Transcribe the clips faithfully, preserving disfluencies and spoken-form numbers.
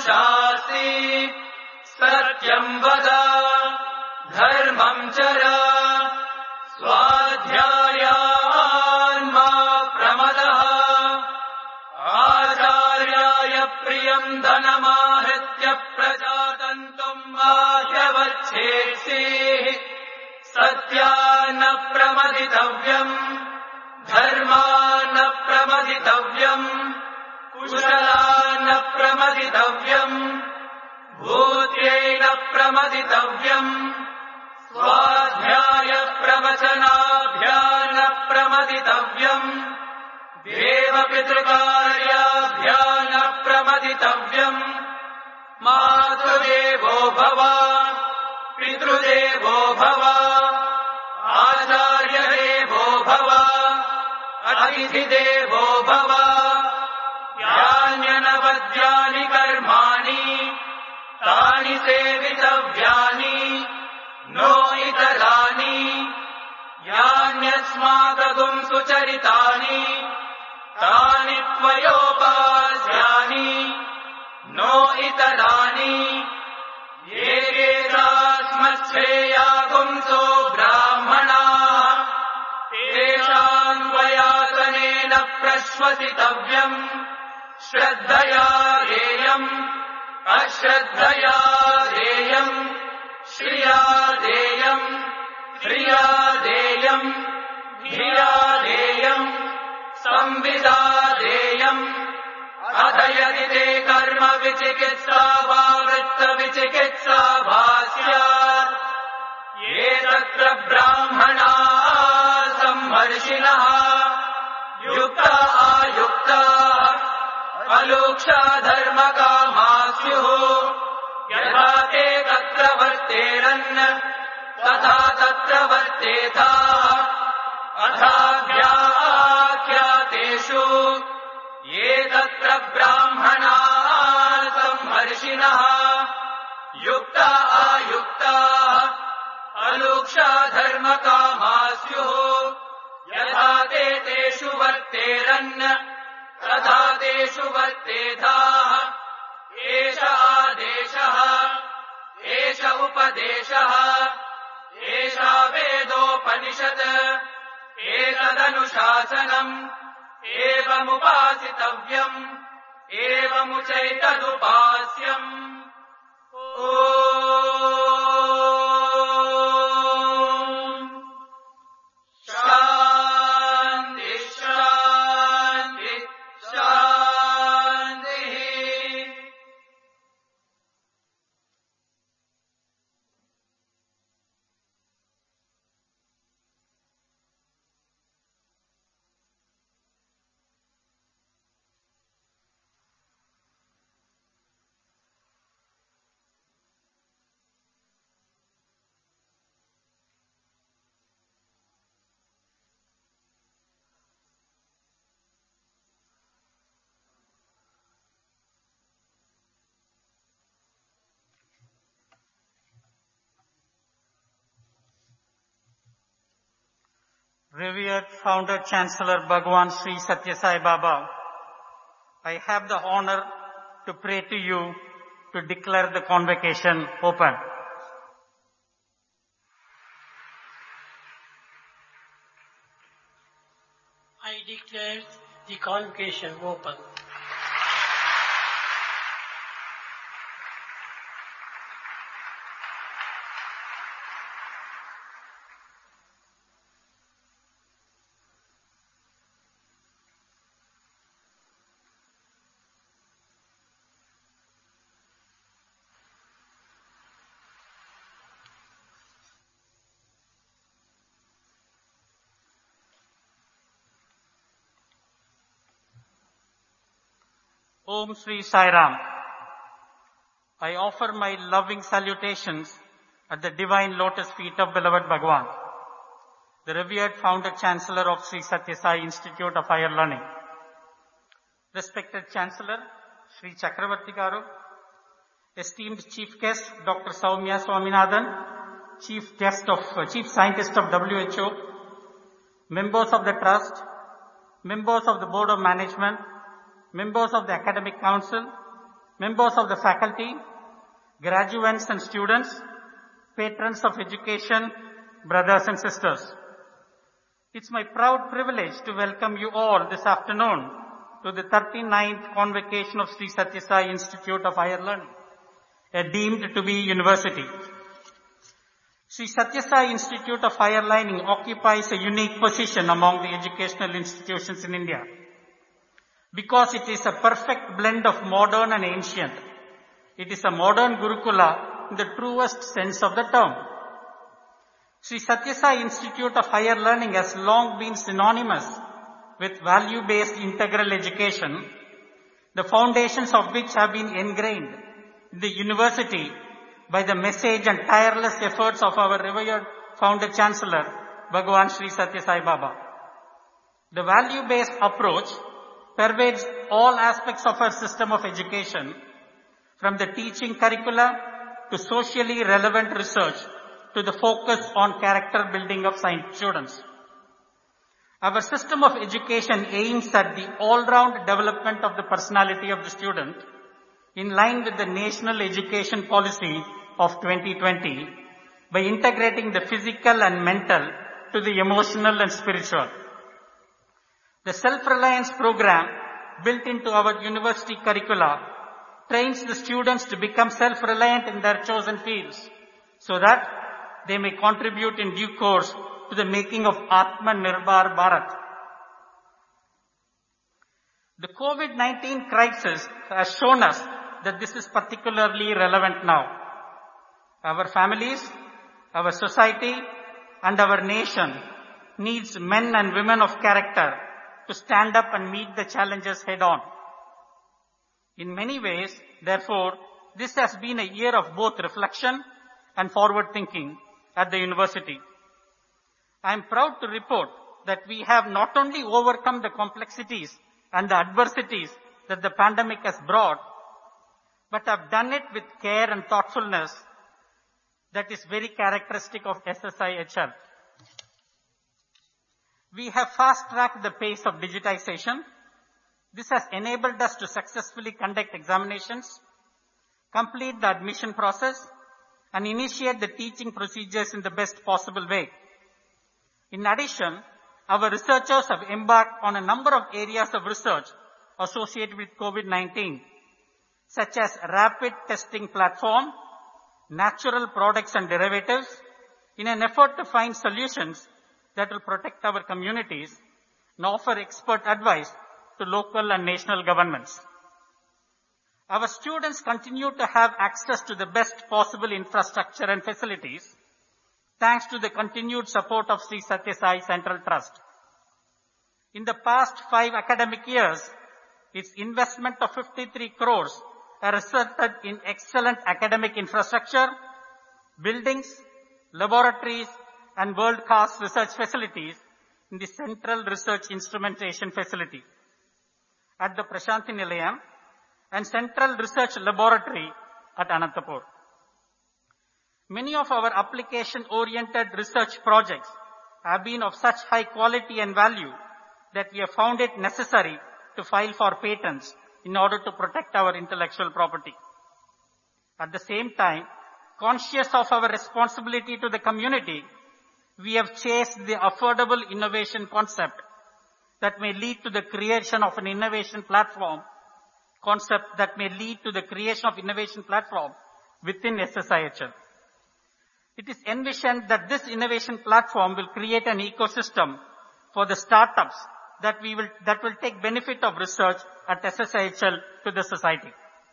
तदनुशासि सत्यम् वद धर्मम् चर स्वाध्यायान् मा प्रमदः आचार्याय प्रियम् धनमाहृत्य प्रजातन्तुम् मा ह्यवच्छेत्सीः सत्यान्न प्रमदितव्यम् धर्मान्न प्रमदितव्यम् कुशलान्न प्रमदितव्यम् भूत्यैन प्रमदितव्यम् स्वाध्याय प्रवचनाभ्यान्न प्रमदितव्यम् देवपितृकार्याभ्यान्न प्रमदितव्यम् मातृदेवो भव पितृदेवो भव आचार्यदेवो भव अतिथिदेवो भव यान्यनवद्यानि कर्माणि तानि सेवितव्यानि नो इतराणि यान्यस्माकगुम् सुचरितानि तानि त्वयोपास्यानि नो इतराणि ये येषास्मच्छ्रेयागुंसो ब्राह्मणाः तेषाम् वयासनेन प्रश्वसितव्यम् श्रद्धया देयम् अश्रद्धया देयम् श्रिया देयम् ह्रिया देयम् धिया देयम् संविदा देयम् अथ यदि ते कर्म विचिकित्सा वा वृत्त विचिकित्सा वा स्यात् ये तत्र ब्राह्मणाः सम्मर्षिणः युक्ता आयुक्ताः अलूक्षा धर्मकामा स्युः यथा ते तत्र वर्तेरन् तथा तत्र वर्तेताः अथाख्यातेषु ये तत्र ब्राह्मणाः सम्मर्षिणः युक्ता आयुक्ताः अलूक्षा धर्मकामा स्युः यथा ते तेषु वर्तेरन् तथा तेषु वर्तेताः एष आदेशः एष उपदेशः एषा वेदोपनिषत् एतदनुशासनम् एवमुपासितव्यम् एवमुचैतदुपास्यम् ओ शान्ति शान्ति शान्तिः Revered Founder Chancellor Bhagwan Sri Satya Sai Baba, I have the honor to pray to you to declare the convocation open. I declare the convocation open. Om Sri Sai Ram. I offer my loving salutations at the divine lotus feet of beloved Bhagwan, the revered founder chancellor of Sri Satya Sai Institute of Higher Learning. Respected Chancellor Sri Chakravarti Garu, esteemed Chief Guest Doctor Soumya Swaminathan, Chief Guest of uh, Chief Scientist of W H O, members of the Trust, members of the Board of Management, members of the Academic Council, members of the faculty, graduates and students, patrons of education, brothers and sisters. It's my proud privilege to welcome you all this afternoon to the thirty-ninth Convocation of Sri Sathya Sai Institute of Higher Learning, a deemed to be university. Sri Sathya Sai Institute of Higher Learning occupies a unique position among the educational institutions in India because it is a perfect blend of modern and ancient. It is a modern Gurukula in the truest sense of the term. Sri Sathya Sai Institute of Higher Learning has long been synonymous with value-based integral education, the foundations of which have been ingrained in the university by the message and tireless efforts of our revered founder chancellor, Bhagwan Sri Sathya Sai Baba. The value-based approach pervades all aspects of our system of education, from the teaching curricula to socially relevant research to the focus on character building of science students. Our system of education aims at the all-round development of the personality of the student in line with the National Education Policy of twenty twenty by integrating the physical and mental to the emotional and spiritual. The self-reliance program built into our university curricula trains the students to become self-reliant in their chosen fields so that they may contribute in due course to the making of Atmanirbhar Bharat. The COVID nineteen crisis has shown us that this is particularly relevant now. Our families, our society, and our nation needs men and women of character to stand up and meet the challenges head on. In many ways, therefore, this has been a year of both reflection and forward thinking at the university. I am proud to report that we have not only overcome the complexities and the adversities that the pandemic has brought, but have done it with care and thoughtfulness that is very characteristic of S S I H L. We have fast-tracked the pace of digitization. This has enabled us to successfully conduct examinations, complete the admission process, and initiate the teaching procedures in the best possible way. In addition, our researchers have embarked on a number of areas of research associated with COVID nineteen, such as rapid testing platform, natural products and derivatives, in an effort to find solutions that will protect our communities and offer expert advice to local and national governments. Our students continue to have access to the best possible infrastructure and facilities thanks to the continued support of Sri Sathya Sai Central Trust. In the past five academic years, its investment of fifty-three crores has resulted in excellent academic infrastructure, buildings, laboratories, and world-class research facilities in the Central Research Instrumentation Facility at the Prashanthi Nilayam and Central Research Laboratory at Anantapur. Many of our application-oriented research projects have been of such high quality and value that we have found it necessary to file for patents in order to protect our intellectual property. At the same time, conscious of our responsibility to the community, we have chased the affordable innovation concept that may lead to the creation of an innovation platform, concept that may lead to the creation of innovation platform within S S I H L. It is envisioned that this innovation platform will create an ecosystem for the startups that we will, that will take benefit of research at S S I H L to the society.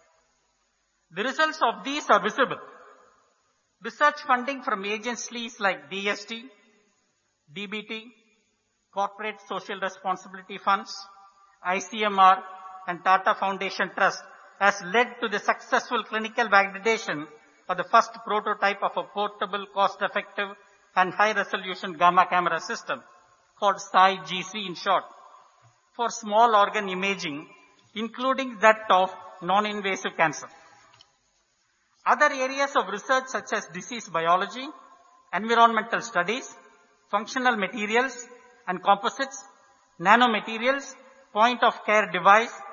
The results of these are visible. Research funding from agencies like D S T, D B T, Corporate Social Responsibility Funds, I C M R, and Tata Foundation Trust has led to the successful clinical validation of the first prototype of a portable, cost-effective, and high-resolution gamma camera system, called S A I G C in short, for small organ imaging, including that of non-invasive cancer. Other areas of research such as disease biology, environmental studies, functional materials and composites, nanomaterials, point-of-care device,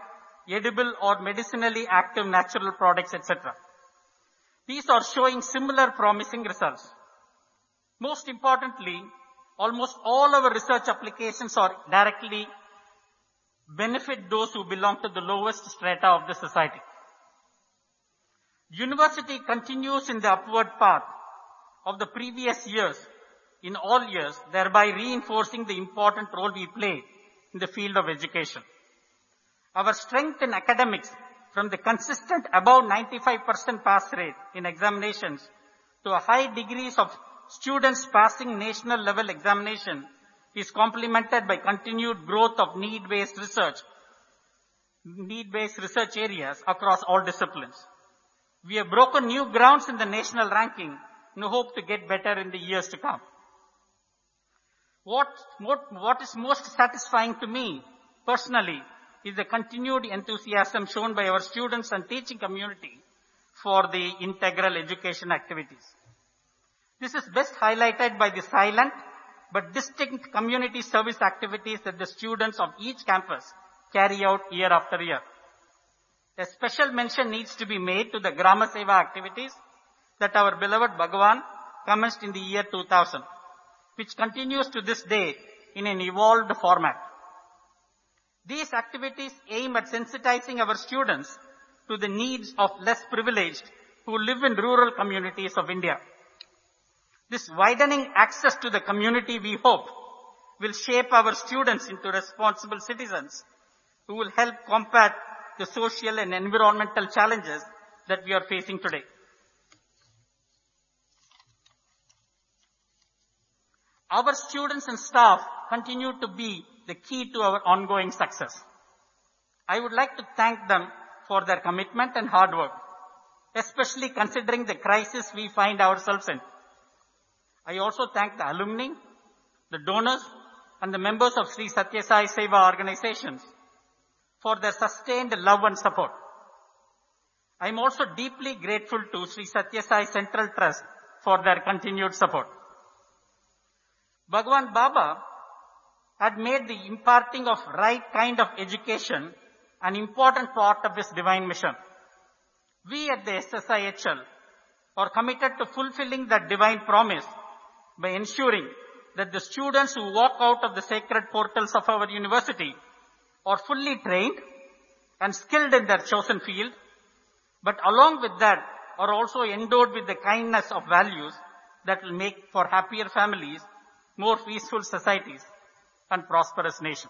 edible or medicinally active natural products, et cetera. These are showing similar promising results. Most importantly, almost all our research applications are directly benefit those who belong to the lowest strata of the society. University continues in the upward path of the previous years in all years, thereby reinforcing the important role we play in the field of education. Our strength in academics, from the consistent above ninety-five percent pass rate in examinations to a high degrees of students passing national level examination, is complemented by continued growth of need-based research, need-based research areas across all disciplines. We have broken new grounds in the national ranking and hope to get better in the years to come. What, what, what is most satisfying to me personally is the continued enthusiasm shown by our students and teaching community for the integral education activities. This is best highlighted by the silent but distinct community service activities that the students of each campus carry out year after year. A special mention needs to be made to the Grama Seva activities that our beloved Bhagavan commenced in the year two thousand, which continues to this day in an evolved format. These activities aim at sensitizing our students to the needs of less privileged who live in rural communities of India. This widening access to the community, we hope, will shape our students into responsible citizens who will help combat the social and environmental challenges that we are facing today. Our students and staff continue to be the key to our ongoing success. I would like to thank them for their commitment and hard work, especially considering the crisis we find ourselves in. I also thank the alumni, the donors, and the members of Sri Satya Sai Seva organizations for their sustained love and support. I am also deeply grateful to Sri Satya Sai Central Trust for their continued support. Bhagwan Baba had made the imparting of right kind of education an important part of his divine mission. We at the S S I H L are committed to fulfilling that divine promise by ensuring that the students who walk out of the sacred portals of our university are fully trained and skilled in their chosen field, but along with that are also endowed with the kindness of values that will make for happier families, more peaceful societies, and prosperous nation.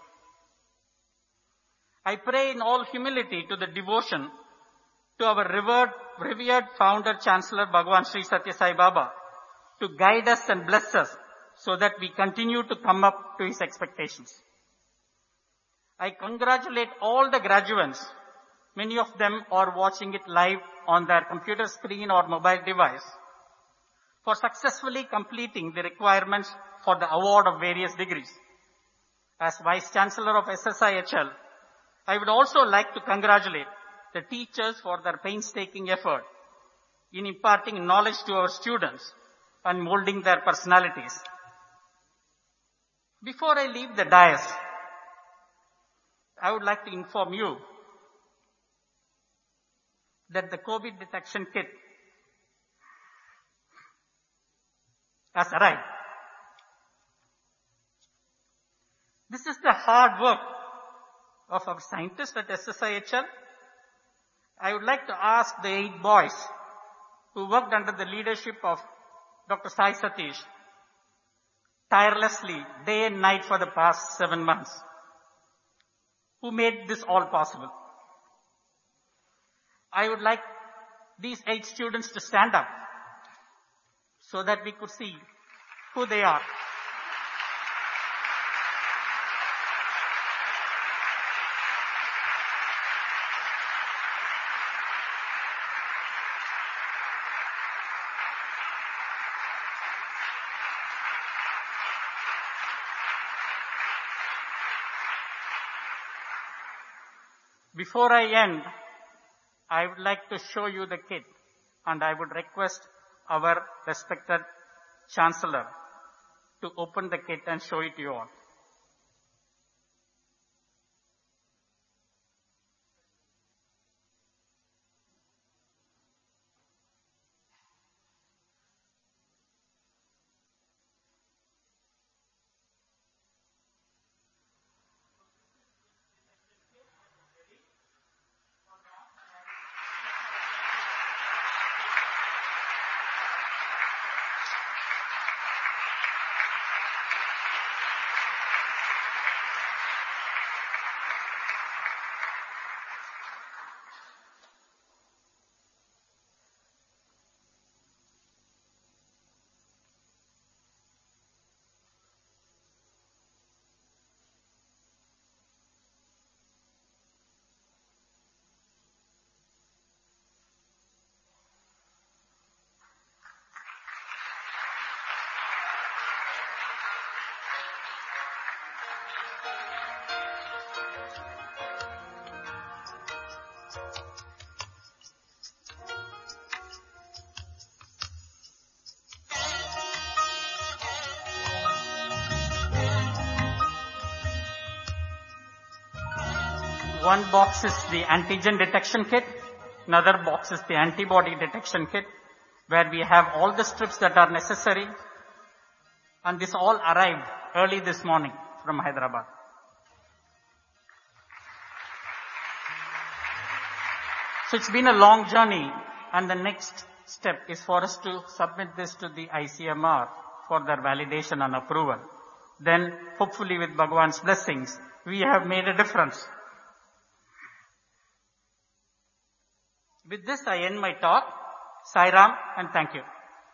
I pray in all humility to the devotion to our revered, revered founder Chancellor Bhagwan Sri Satya Sai Baba to guide us and bless us so that we continue to come up to his expectations. I congratulate all the graduates. Many of them are watching it live on their computer screen or mobile device for successfully completing the requirements for the award of various degrees. As Vice Chancellor of S S I H L, I would also like to congratulate the teachers for their painstaking effort in imparting knowledge to our students and molding their personalities. Before I leave the dais, I would like to inform you that the COVID detection kit has arrived. This is the hard work of our scientists at S S I H L. I would like to ask the eight boys who worked under the leadership of Doctor Sai Satish tirelessly, day and night for the past seven months, who made this all possible. I would like these eight students to stand up so that we could see who they are. Before I end, I would like to show you the kit, and I would request our respected Chancellor to open the kit and show it to you all. one box is the antigen detection kit, another box is the antibody detection kit, where we have all the strips that are necessary. And this all arrived early this morning from Hyderabad. So it's been a long journey, and the next step is for us to submit this to the I C M R for their validation and approval. Then, hopefully with Bhagwan's blessings, we have made a difference. With this, I end my talk. Sai Ram, and thank you.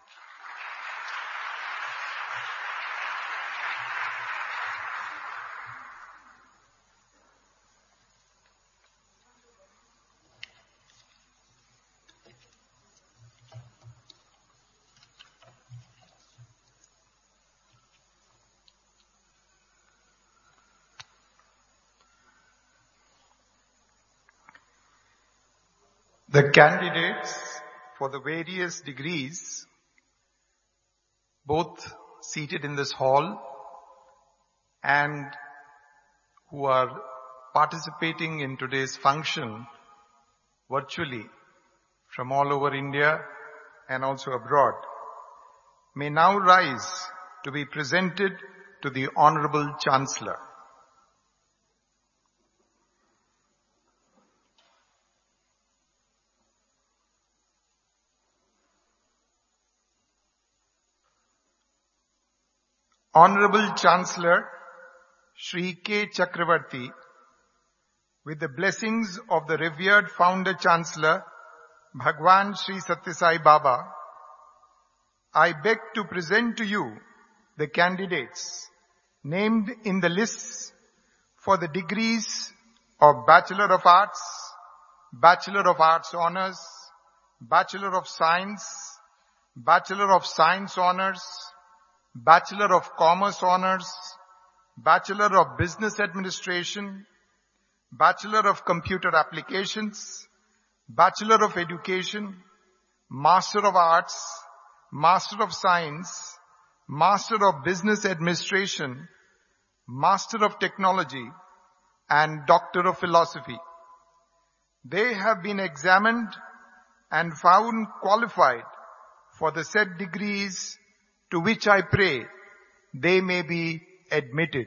The candidates for the various degrees, both seated in this hall and who are participating in today's function virtually from all over India and also abroad, may now rise to be presented to the Honorable Chancellor. Honorable Chancellor Shri K. Chakravarti, with the blessings of the revered Founder Chancellor Bhagwan Sri Satya Sai Baba, I beg to present to you the candidates named in the lists for the degrees of Bachelor of Arts, Bachelor of Arts Honours, Bachelor of Science, Bachelor of Science Honours, Bachelor of Commerce Honours, Bachelor of Business Administration, Bachelor of Computer Applications, Bachelor of Education, Master of Arts, Master of Science, Master of Business Administration, Master of Technology, and Doctor of Philosophy. They have been examined and found qualified for the said degrees, to which I pray they may be admitted.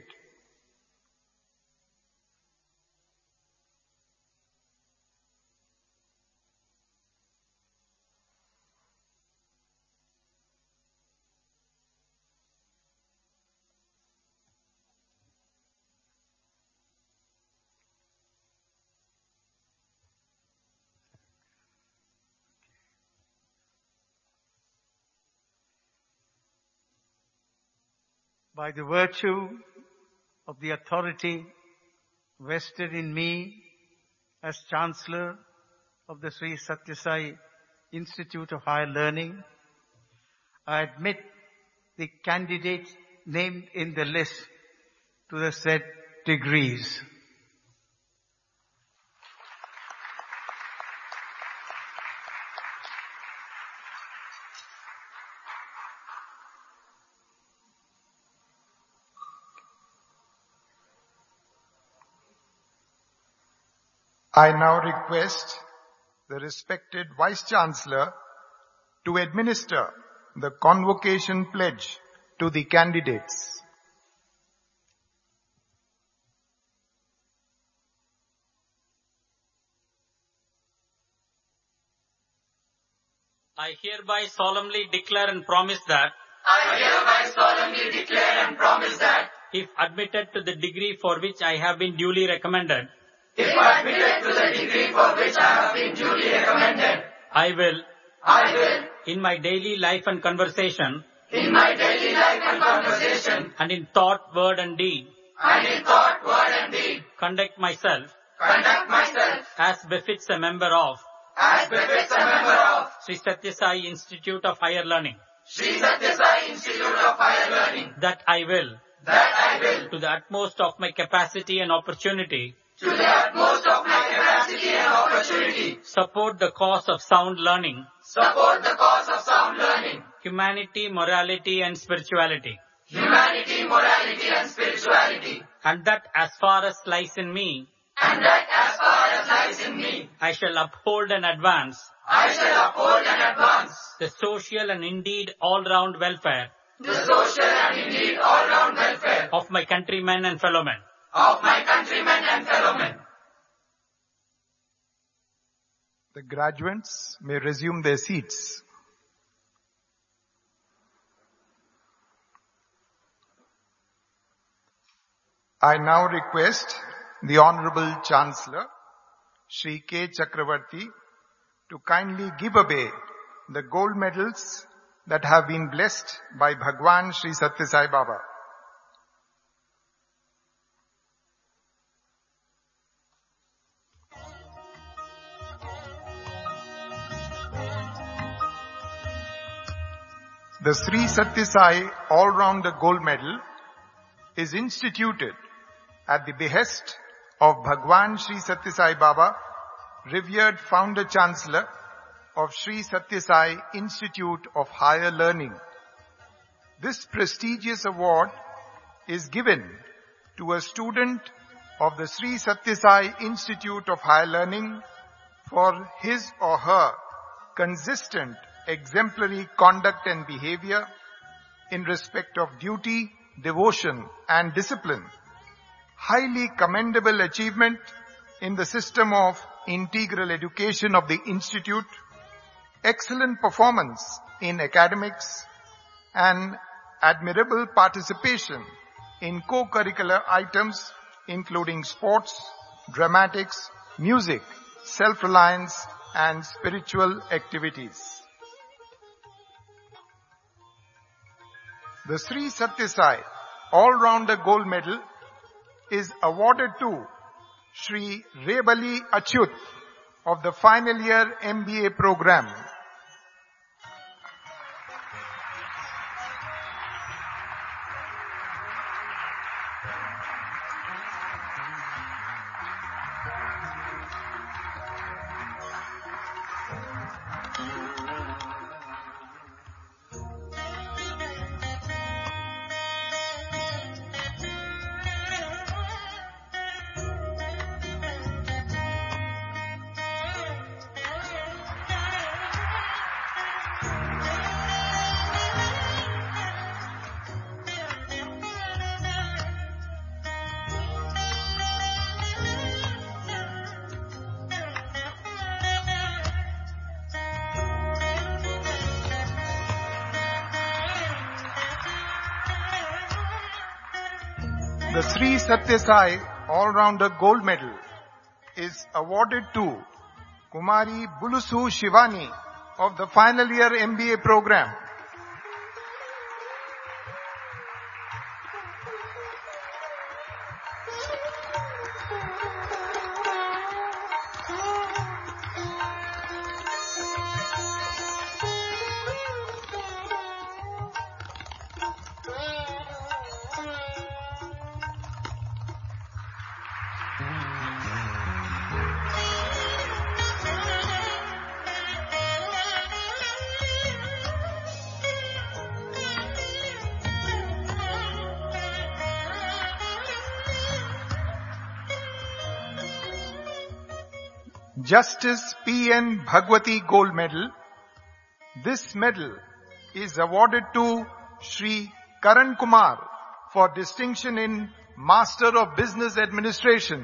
By the virtue of the authority vested in me as Chancellor of the Sri Satya Sai Institute of Higher Learning, I admit the candidates named in the list to the said degrees. I now request the respected Vice Chancellor to administer the convocation pledge to the candidates. I hereby solemnly declare and promise that I hereby solemnly declare and promise that if admitted to the degree for which I have been duly recommended, if admitted to the degree for which I have been duly recommended, I will, I will, in my daily life and conversation, in my daily life and conversation, and in thought, word and deed, and in thought, word and deed, conduct myself conduct myself as befits a member of as befits a member of Sri Satya Sai Institute of Higher Learning, Sri Satya Sai Institute of Higher Learning, that I will, that I will, to the utmost of my capacity and opportunity, to the utmost of my capacity and opportunity, support the cause of sound learning, support the cause of sound learning, humanity, morality and spirituality, humanity, morality and spirituality, and that as far as lies in me, and that as far as lies in me, I shall uphold and advance I shall uphold and advance the social and indeed all-round welfare the social and indeed all-round welfare of my countrymen and fellowmen. of my countrymen and fellowmen. The graduates may resume their seats. I now request the Honorable Chancellor, Shri K. Chakravarti, to kindly give away the gold medals that have been blessed by Bhagwan Sri Sathya Sai Baba. The Sri Sathya Sai All-Rounder Gold Medal is instituted at the behest of Bhagwan Sri Sathya Sai Baba, revered Founder Chancellor of Sri Sathya Sai Institute of Higher Learning. This prestigious award is given to a student of the Sri Sathya Sai Institute of Higher Learning for his or her consistent exemplary conduct and behavior in respect of duty, devotion and discipline, highly commendable achievement in the system of integral education of the institute, excellent performance in academics, and admirable participation in co-curricular items including sports, dramatics, music, self-reliance and spiritual activities. The Sri Sathya Sai All-Rounder Gold Medal is awarded to Shri Rebali Achyut of the final year M B A program. The Sri Sathya Sai All-Rounder Gold Medal is awarded to Kumari Bulusu Shivani of the final year M B A program. Justice P N Bhagwati Gold Medal. This medal is awarded to Shri Karan Kumar for distinction in Master of Business Administration.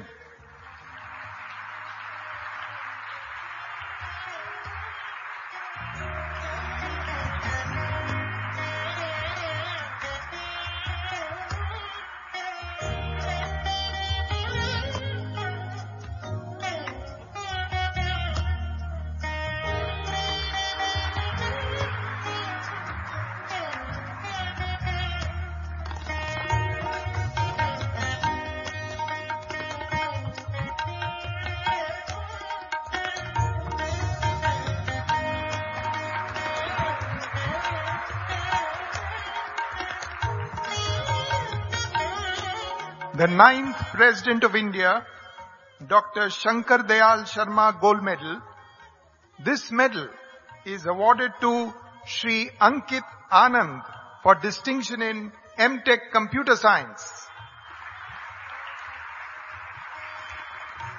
The ninth President of India, Doctor Shankar Dayal Sharma Gold Medal. This medal is awarded to Shri Ankit Anand for distinction in M Tech Computer Science.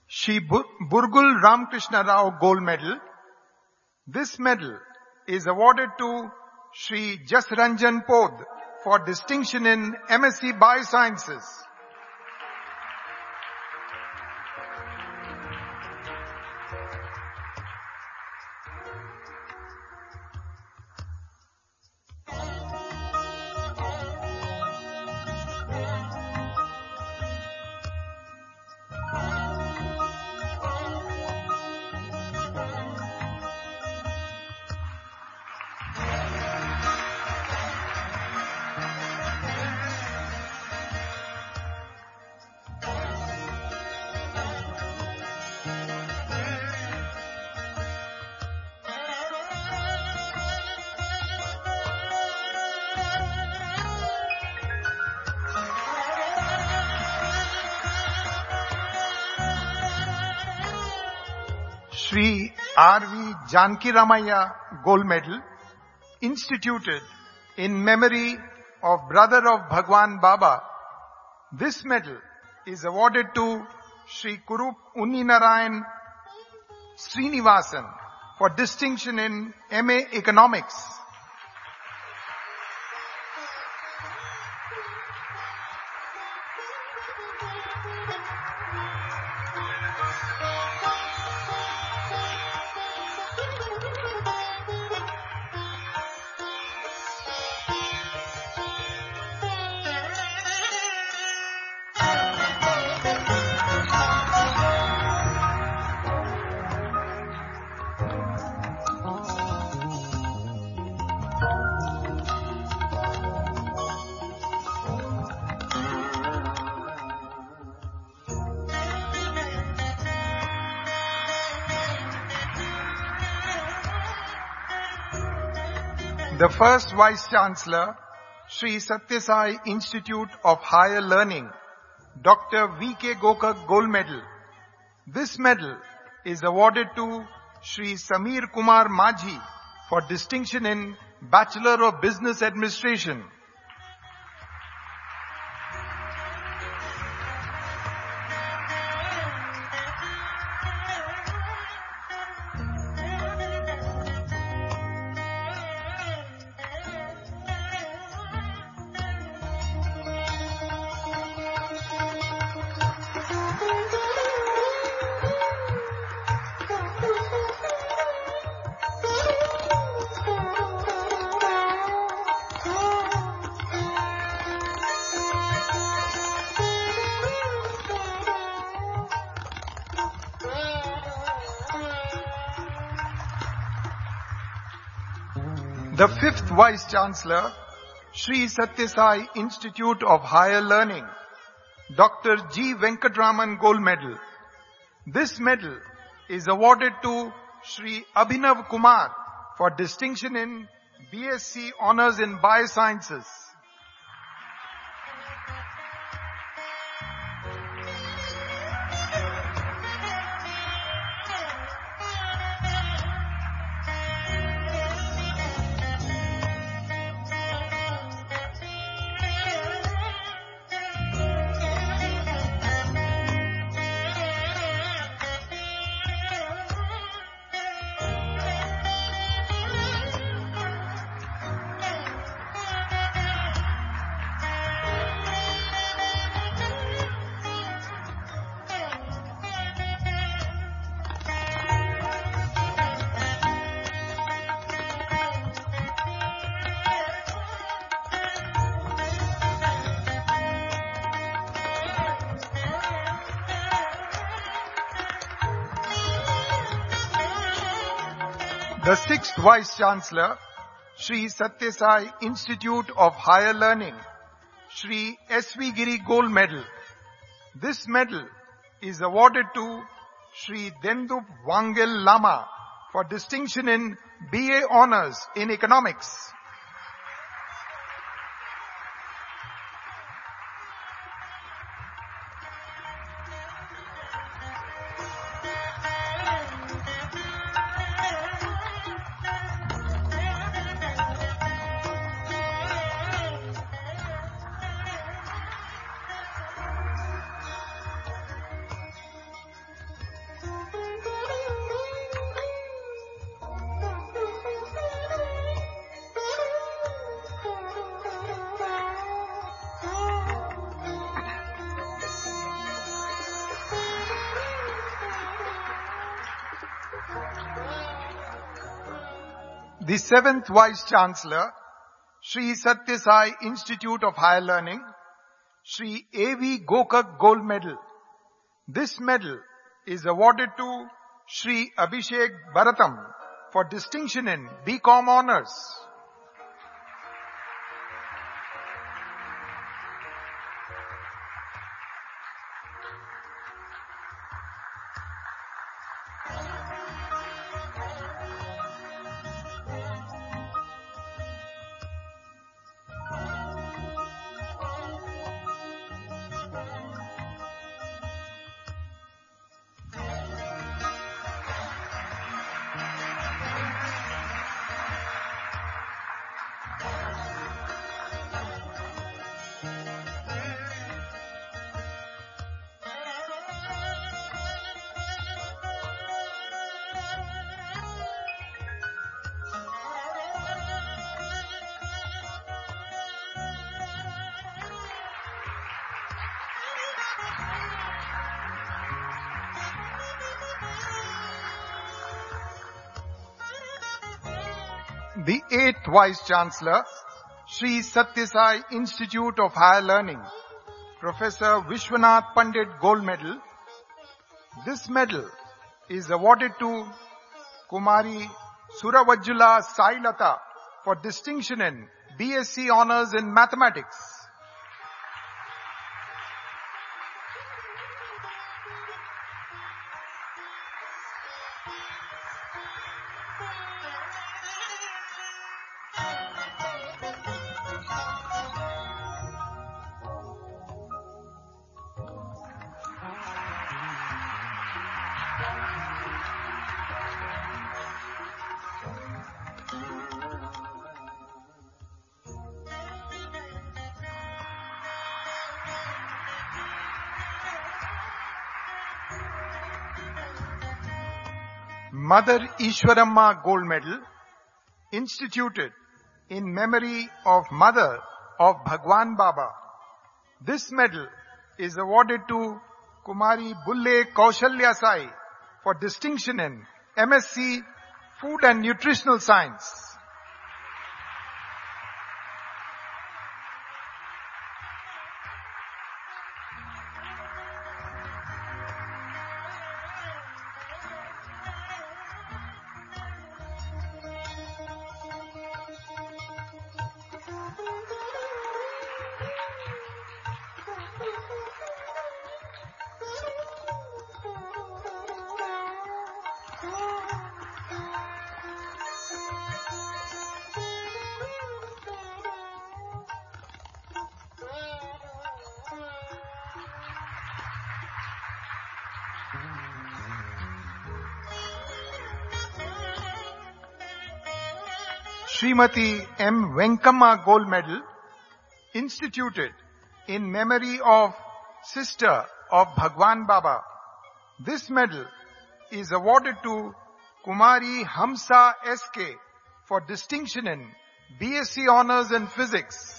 Shri Bur- Burgul Ramakrishna Rao Gold Medal. This medal is awarded to Shri Jasranjan Pod for distinction in M S c Biosciences. Shri R V Janki Ramaya Gold Medal, instituted in memory of brother of Bhagwan Baba. This medal is awarded to Shri Kurup Unninarayan Srinivasan for distinction in M A Economics. The first Vice Chancellor, Sri Sathya Sai Institute of Higher Learning, Doctor V K Gokak Gold Medal. This medal is awarded to Sri Samir Kumar Majhi for distinction in Bachelor of Business Administration. The fifth Vice Chancellor, Sri Sathya Sai Institute of Higher Learning, Doctor G. Venkatraman Gold Medal. This medal is awarded to Sri Abhinav Kumar for distinction in B S c Honours in Biosciences. The sixth Vice Chancellor, Sri Sathya Sai Institute of Higher Learning, Sri S V Giri Gold Medal. This medal is awarded to Sri Dendup Wangel Lama for distinction in B A Honours in Economics. the seventh Vice Chancellor, Sri Satya Sai Institute of Higher Learning, Sri A V Gokak Gold Medal. This medal is awarded to Sri Abhishek Bharatam for distinction in B Com Honours. The eighth Vice Chancellor, Sri Satya Sai Institute of Higher Learning, Professor Vishwanath Pandit Gold Medal. This medal is awarded to Kumari Suravajjula Sai Lata for distinction in B S c Honours in Mathematics. Mother Ishwaramma Gold Medal, instituted in memory of Mother of Bhagwan Baba. This medal is awarded to Kumari Bulle Kaushalya Sai for distinction in M S c Food and Nutritional Science. Srimati M. Venkamma Gold Medal, instituted in memory of Sister of Bhagwan Baba. This medal is awarded to Kumari Hamsa S K for distinction in B S c Honours in Physics.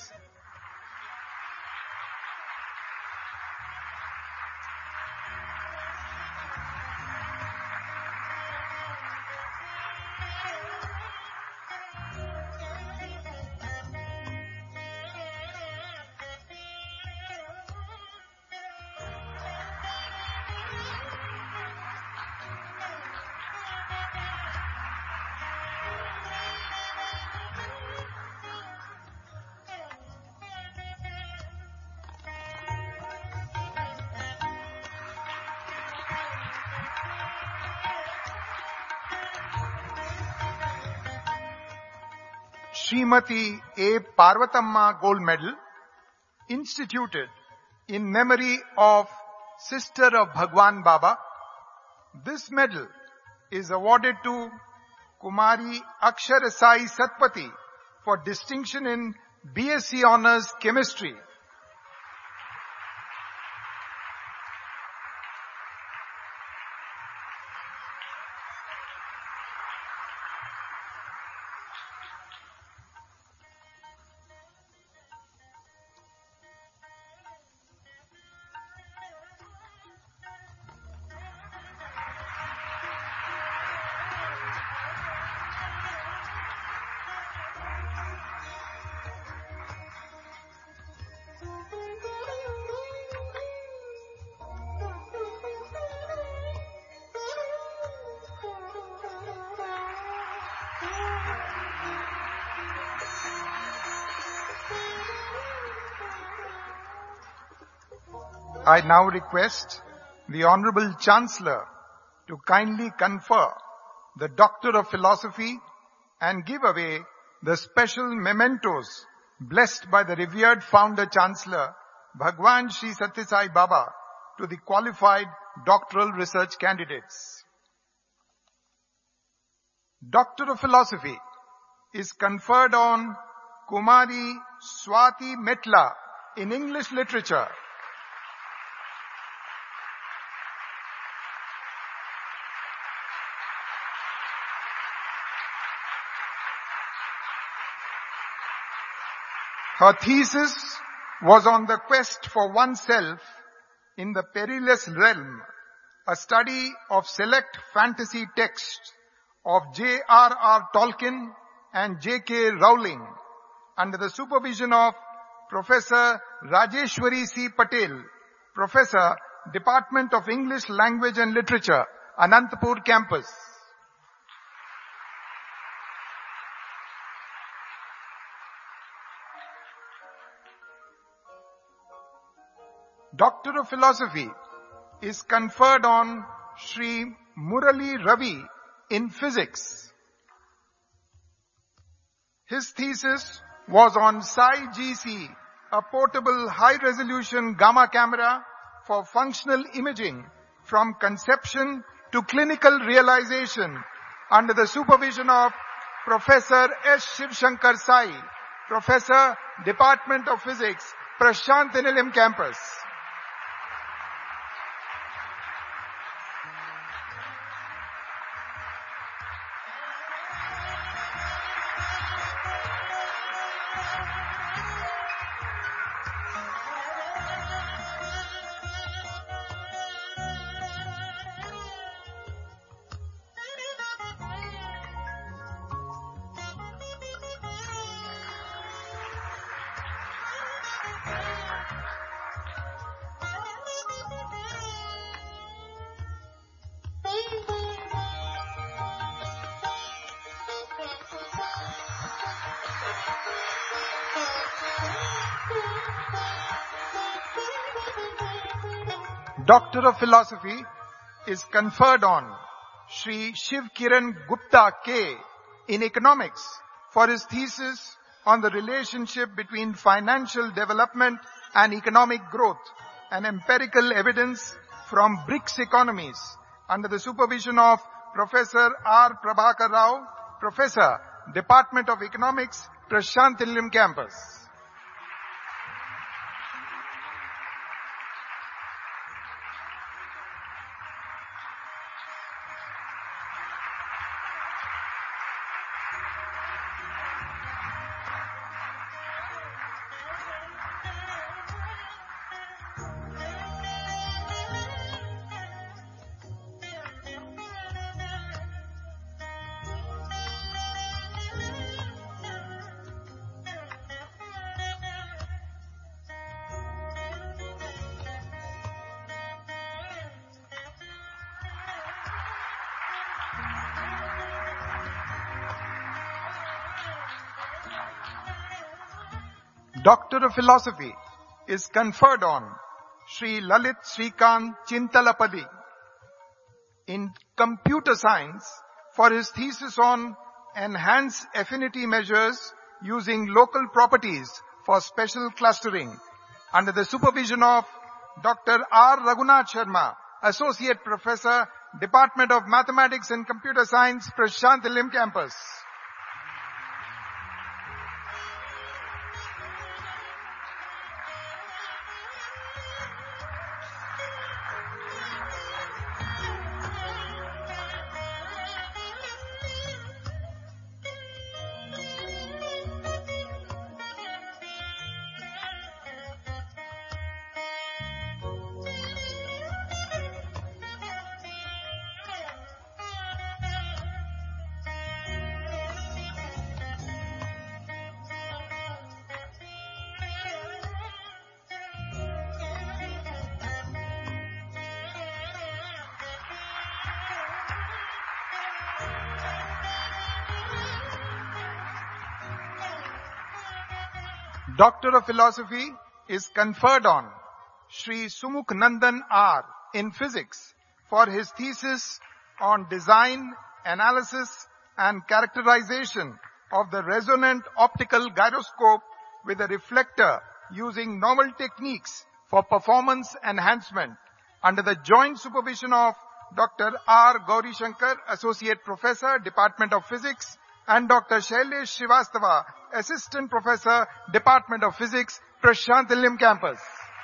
Srimati A. Parvatamma Gold Medal, instituted in memory of Sister of Bhagwan Baba. This medal is awarded to Kumari Akshara Sai Satpati for distinction in B S c Honours Chemistry. I now request the Honorable Chancellor to kindly confer the Doctor of Philosophy and give away the special mementos blessed by the revered Founder Chancellor, Bhagwan Sri Sathya Sai Baba, to the qualified doctoral research candidates. Doctor of Philosophy is conferred on Kumari Swati Metla in English Literature. Her thesis was on the quest for oneself in the perilous realm, a study of select fantasy texts of J R R Tolkien and J K Rowling under the supervision of Professor Rajeshwari C. Patel, Professor, Department of English Language and Literature, Anantapur Campus. Doctor of Philosophy is conferred on Sri Murali Ravi in Physics. His thesis was on Psi G C, a portable high-resolution gamma camera for functional imaging from conception to clinical realization under the supervision of Professor S. Shivshankar Sai, Professor, Department of Physics, Prashant Nilayam Campus. Doctor of Philosophy is conferred on Sri Shiv Kiran Gupta K in Economics for his thesis on the relationship between financial development and economic growth and empirical evidence from BRICS economies under the supervision of Professor R. Prabhakar Rao, Professor, Department of Economics, Prashant Nilayam Campus. Doctor of Philosophy is conferred on Sri Lalit Srikant Chintalapadi in Computer Science for his thesis on Enhanced Affinity Measures using Local Properties for Special Clustering under the supervision of Doctor R. Raghunath Sharma, Associate Professor, Department of Mathematics and Computer Science, Prashant Nilayam Campus. Doctor of Philosophy is conferred on Shri Sumukh Nandan R in physics for his thesis on design, analysis and characterization of the resonant optical gyroscope with a reflector using novel techniques for performance enhancement under the joint supervision of Doctor R. Gauri Shankar, Associate Professor, Department of Physics, and Doctor Shailesh Srivastava, Assistant Professor, Department of Physics, Prashanthilyam Campus.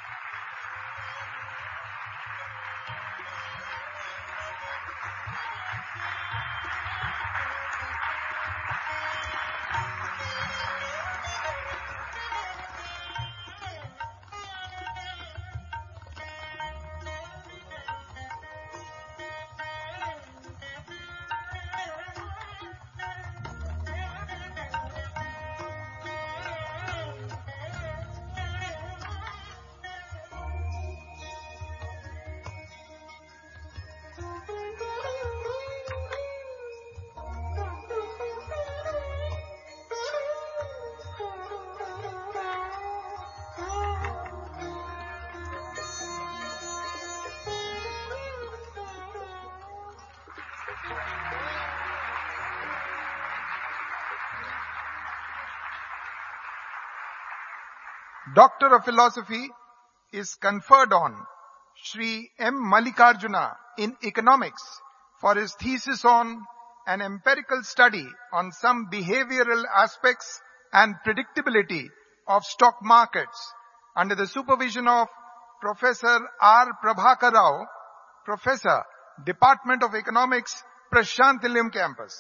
Doctor of Philosophy is conferred on Shri M. Mallikarjuna in Economics for his thesis on an empirical study on some behavioral aspects and predictability of stock markets under the supervision of Professor R. Prabhakar Rao, Professor, Department of Economics, Prashanthilyam Campus.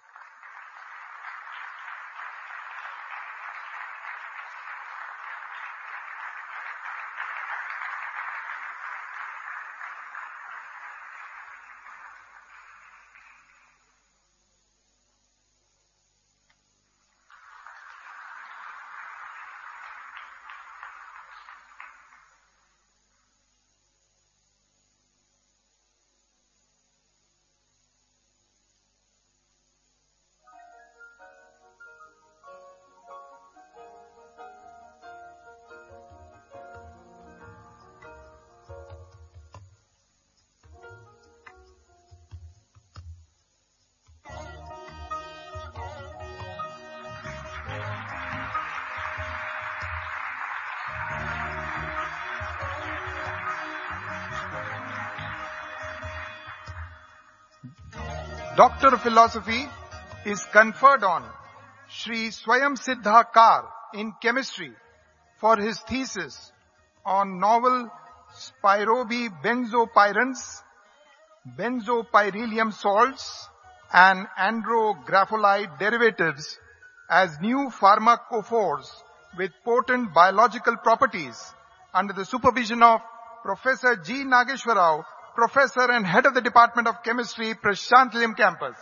Doctor of Philosophy is conferred on Shri Swayam Siddha Kar in Chemistry for his thesis on novel Spirobie benzopyrens, benzopyrrhelium salts and andrographolide derivatives as new pharmacophores with potent biological properties under the supervision of Professor G. Nageshwar Rao, Professor and Head of the Department of Chemistry, Prashanthilyam Campus.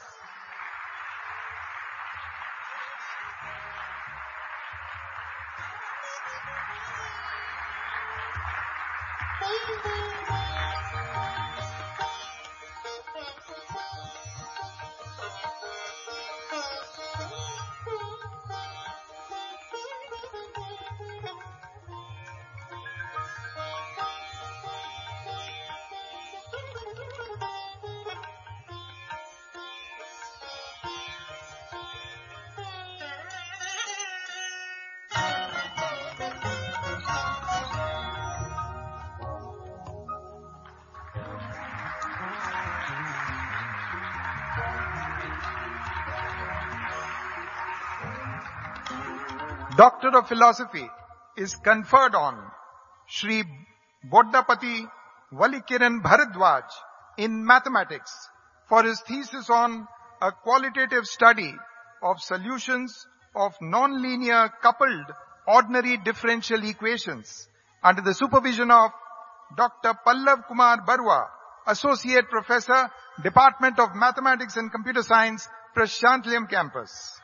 Doctor of Philosophy is conferred on Shri Boddapati Valikiran Bharadwaj in Mathematics for his thesis on a qualitative study of solutions of nonlinear coupled ordinary differential equations under the supervision of Doctor Pallav Kumar Barua, Associate Professor, Department of Mathematics and Computer Science, Prashanthilyam Campus.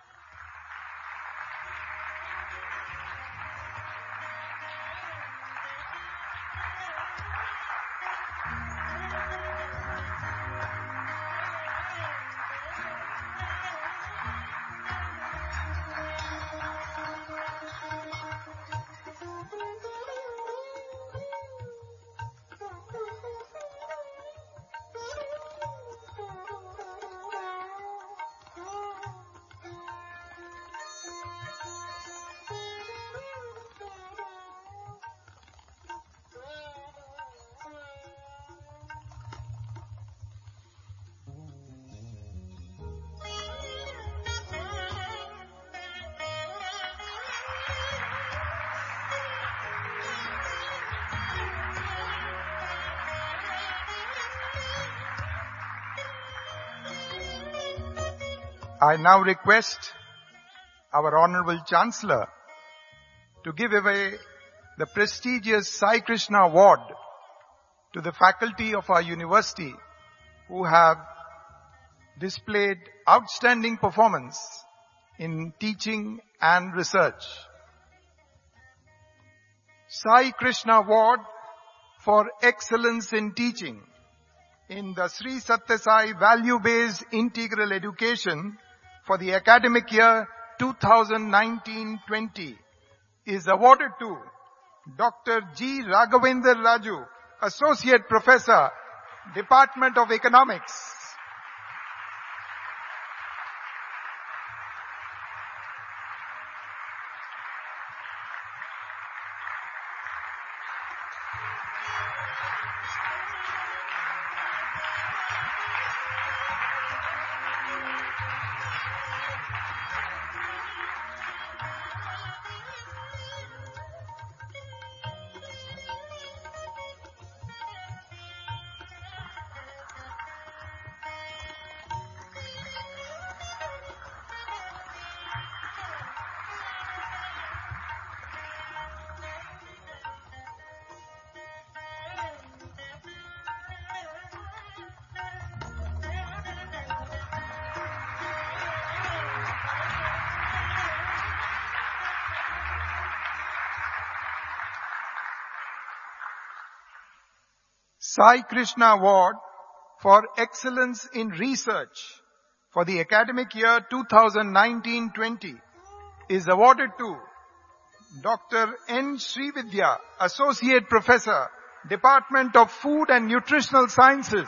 I now request our Honorable Chancellor to give away the prestigious Sai Krishna Award to the faculty of our university who have displayed outstanding performance in teaching and research. Sai Krishna Award for Excellence in Teaching in the Sri Sathya Sai Value-Based Integral Education for the academic year twenty nineteen twenty is awarded to Doctor G. Raghavendra Raju, Associate Professor, Department of Economics. Sai Krishna Award for Excellence in Research for the academic year twenty nineteen twenty is awarded to Doctor N. Srividya, Associate Professor, Department of Food and Nutritional Sciences.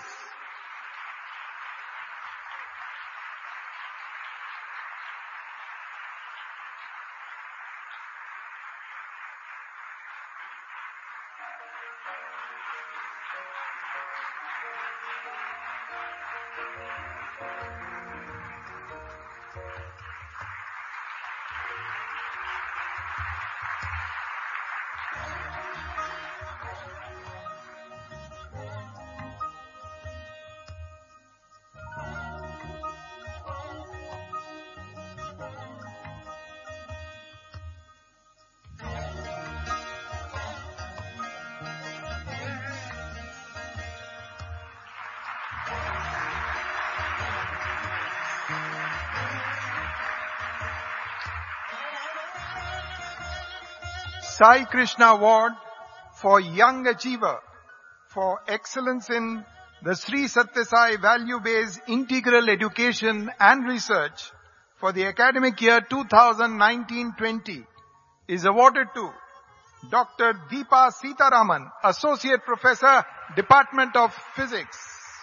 Sai Krishna Award for Young Achiever for Excellence in the Sri Sathya Sai Value-Based Integral Education and Research for the academic year twenty nineteen twenty is awarded to Doctor Deepa Sitaraman, Associate Professor, Department of Physics.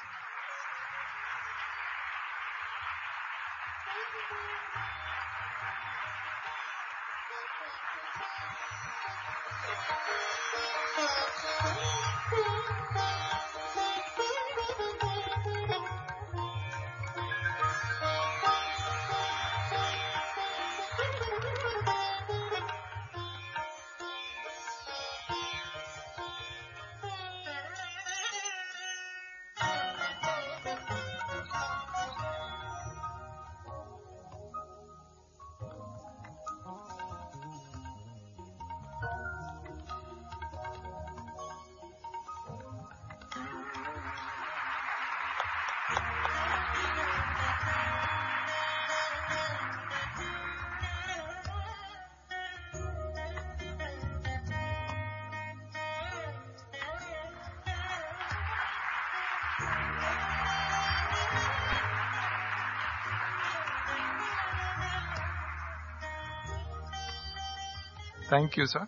Thank you, sir.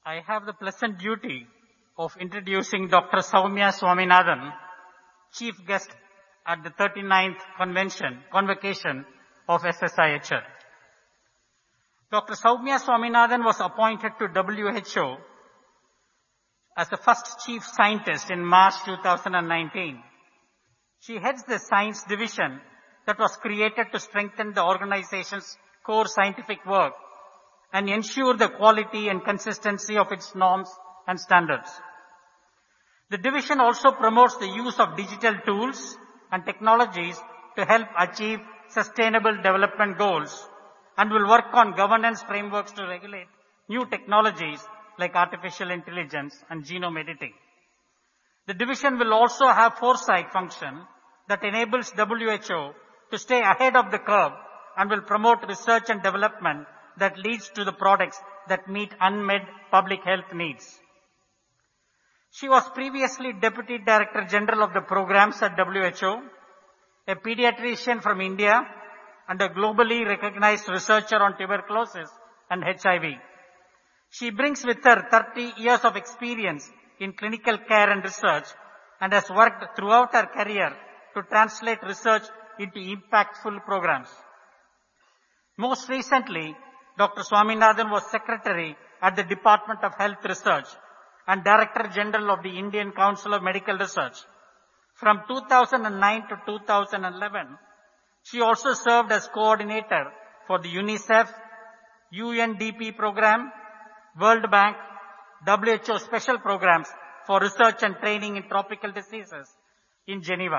I have the pleasant duty of introducing Doctor Soumya Swaminathan, Chief Guest at the thirty-ninth Convention, Convocation of S S I H R. Doctor Soumya Swaminathan was appointed to W H O as the first Chief Scientist in March two thousand nineteen. She heads the Science Division that was created to strengthen the organization's core scientific work and ensure the quality and consistency of its norms and standards. The division also promotes the use of digital tools and technologies to help achieve sustainable development goals and will work on governance frameworks to regulate new technologies like artificial intelligence and genome editing. The division will also have foresight function that enables W H O to stay ahead of the curve and will promote research and development that leads to the products that meet unmet public health needs. She was previously Deputy Director General of the programs at W H O, a pediatrician from India, and a globally recognized researcher on tuberculosis and H I V. She brings with her thirty years of experience in clinical care and research and has worked throughout her career to translate research into impactful programs. Most recently, Doctor Swaminathan was Secretary at the Department of Health Research and Director General of the Indian Council of Medical Research. From two thousand nine to two thousand eleven, she also served as coordinator for the UNICEF, U N D P program, World Bank, W H O special programs for research and training in tropical diseases in Geneva.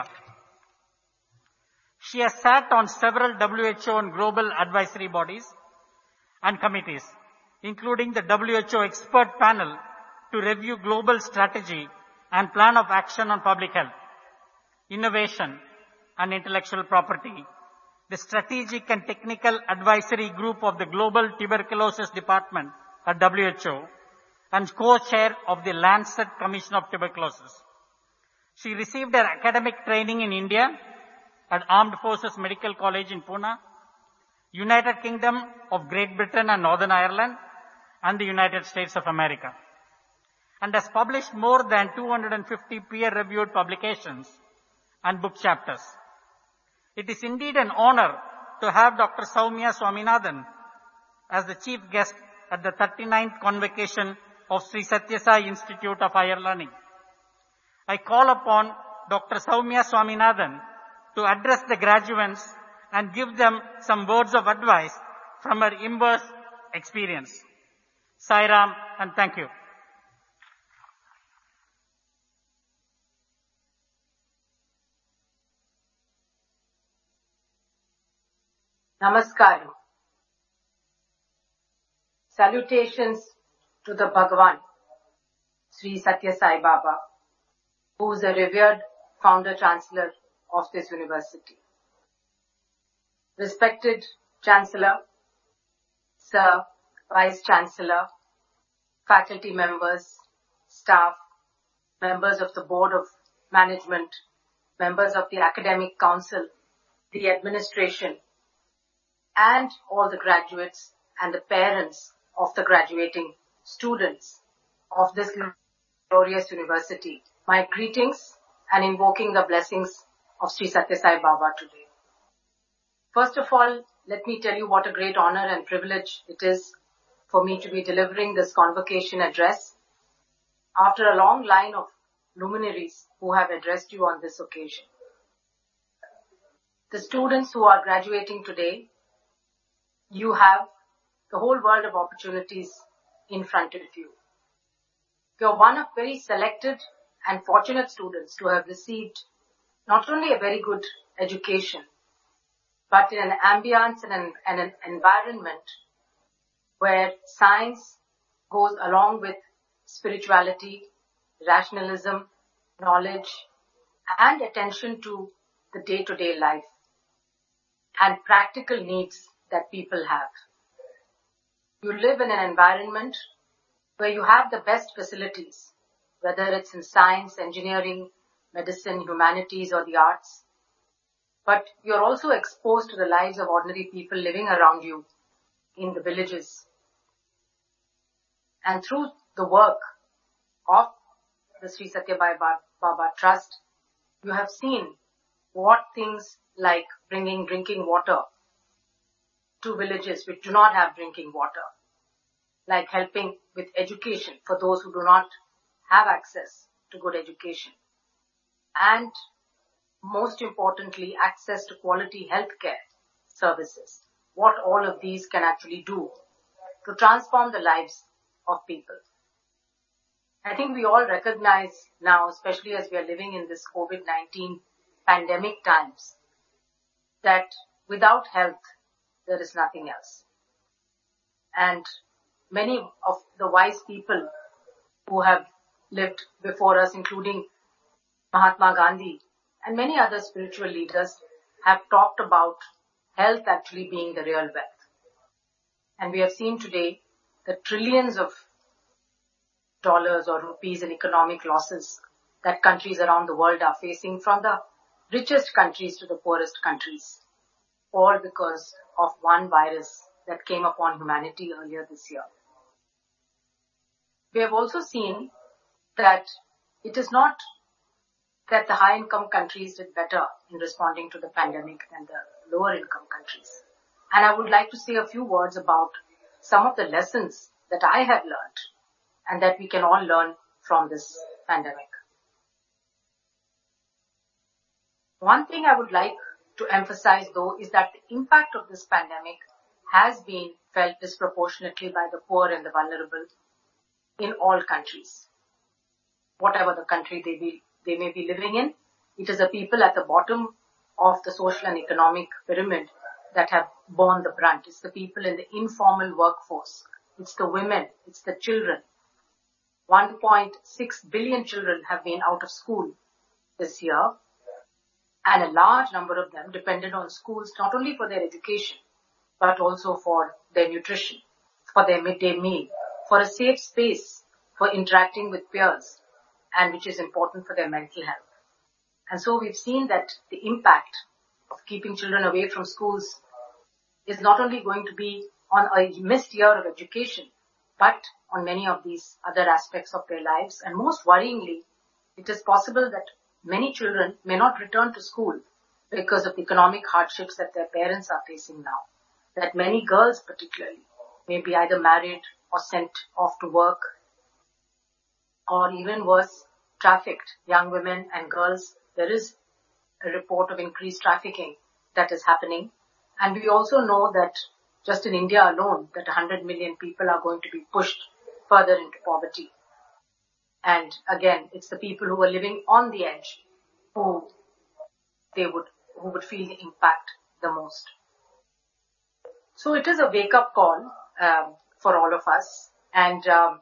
She has sat on several W H O and global advisory bodies and committees, including the W H O expert panel to review global strategy and plan of action on public health, innovation and intellectual property, the strategic and technical advisory group of the Global Tuberculosis Department at W H O, and co-chair of the Lancet Commission of Tuberculosis. She received her academic training in India at Armed Forces Medical College in Pune, United Kingdom of Great Britain and Northern Ireland, and the United States of America, and has published more than two hundred fifty peer-reviewed publications and book chapters. It is indeed an honor to have Doctor Soumya Swaminathan as the chief guest at the thirty-ninth Convocation of Sri Sathya Sai Institute of Higher Learning. I call upon Doctor Soumya Swaminathan to address the graduates and give them some words of advice from her immense experience. Sai Ram, and thank you. Namaskaram. Salutations to the Bhagavan, Sri Sathya Sai Baba, who is a revered founder chancellor of this university. Respected Chancellor, Sir, Vice Chancellor, faculty members, staff, members of the Board of Management, members of the Academic Council, the administration, and all the graduates and the parents of the graduating students of this glorious university. My greetings and invoking the blessings of Sri Sathya Sai Baba today. First of all, let me tell you what a great honor and privilege it is for me to be delivering this convocation address after a long line of luminaries who have addressed you on this occasion. The students who are graduating today, you have the whole world of opportunities in front of you. You're one of very selected and fortunate students to have received not only a very good education, but in an ambience and an, and an environment where science goes along with spirituality, rationalism, knowledge, and attention to the day-to-day life and practical needs that people have. You live in an environment where you have the best facilities, whether it's in science, engineering, medicine, humanities, or the arts. But you're also exposed to the lives of ordinary people living around you in the villages. And through the work of the Sri Satyabai Baba Trust, you have seen what things like bringing drinking water to villages which do not have drinking water, like helping with education for those who do not have access to good education, and most importantly, access to quality healthcare services. What all of these can actually do to transform the lives of people. I think we all recognize now, especially as we are living in this COVID nineteen pandemic times, that without health, there is nothing else. And many of the wise people who have lived before us, including Mahatma Gandhi and many other spiritual leaders, have talked about health actually being the real wealth. And we have seen today the trillions of dollars or rupees in economic losses that countries around the world are facing, from the richest countries to the poorest countries, all because of one virus that came upon humanity earlier this year. We have also seen that it is not that the high-income countries did better in responding to the pandemic than the lower-income countries. And I would like to say a few words about some of the lessons that I have learned and that we can all learn from this pandemic. One thing I would like to emphasize, though, is that the impact of this pandemic has been felt disproportionately by the poor and the vulnerable in all countries. Whatever the country they be, they may be living in, it is the people at the bottom of the social and economic pyramid that have borne the brunt. It's the people in the informal workforce. It's the women. It's the children. one point six billion children have been out of school this year, and a large number of them depended on schools not only for their education, but also for their nutrition, for their midday meal, for a safe space for interacting with peers, and which is important for their mental health. And so we've seen that the impact of keeping children away from schools is not only going to be on a missed year of education, but on many of these other aspects of their lives. And most worryingly, it is possible that many children may not return to school because of economic hardships that their parents are facing now. That many girls particularly may be either married or sent off to work, or even worse, trafficked young women and girls. There is a report of increased trafficking that is happening. And we also know that just in India alone, that one hundred million people are going to be pushed further into poverty. And again, it's the people who are living on the edge who they would, who would feel the impact the most. So it is a wake-up call um, for all of us, and um,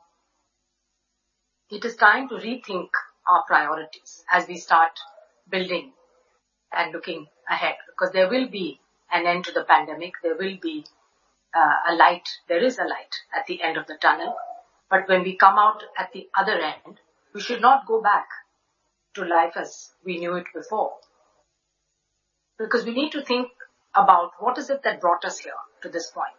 it is time to rethink our priorities as we start building and looking ahead, because there will be an end to the pandemic. There will be uh, a light. There is a light at the end of the tunnel. But when we come out at the other end, we should not go back to life as we knew it before. Because we need to think about what is it that brought us here to this point.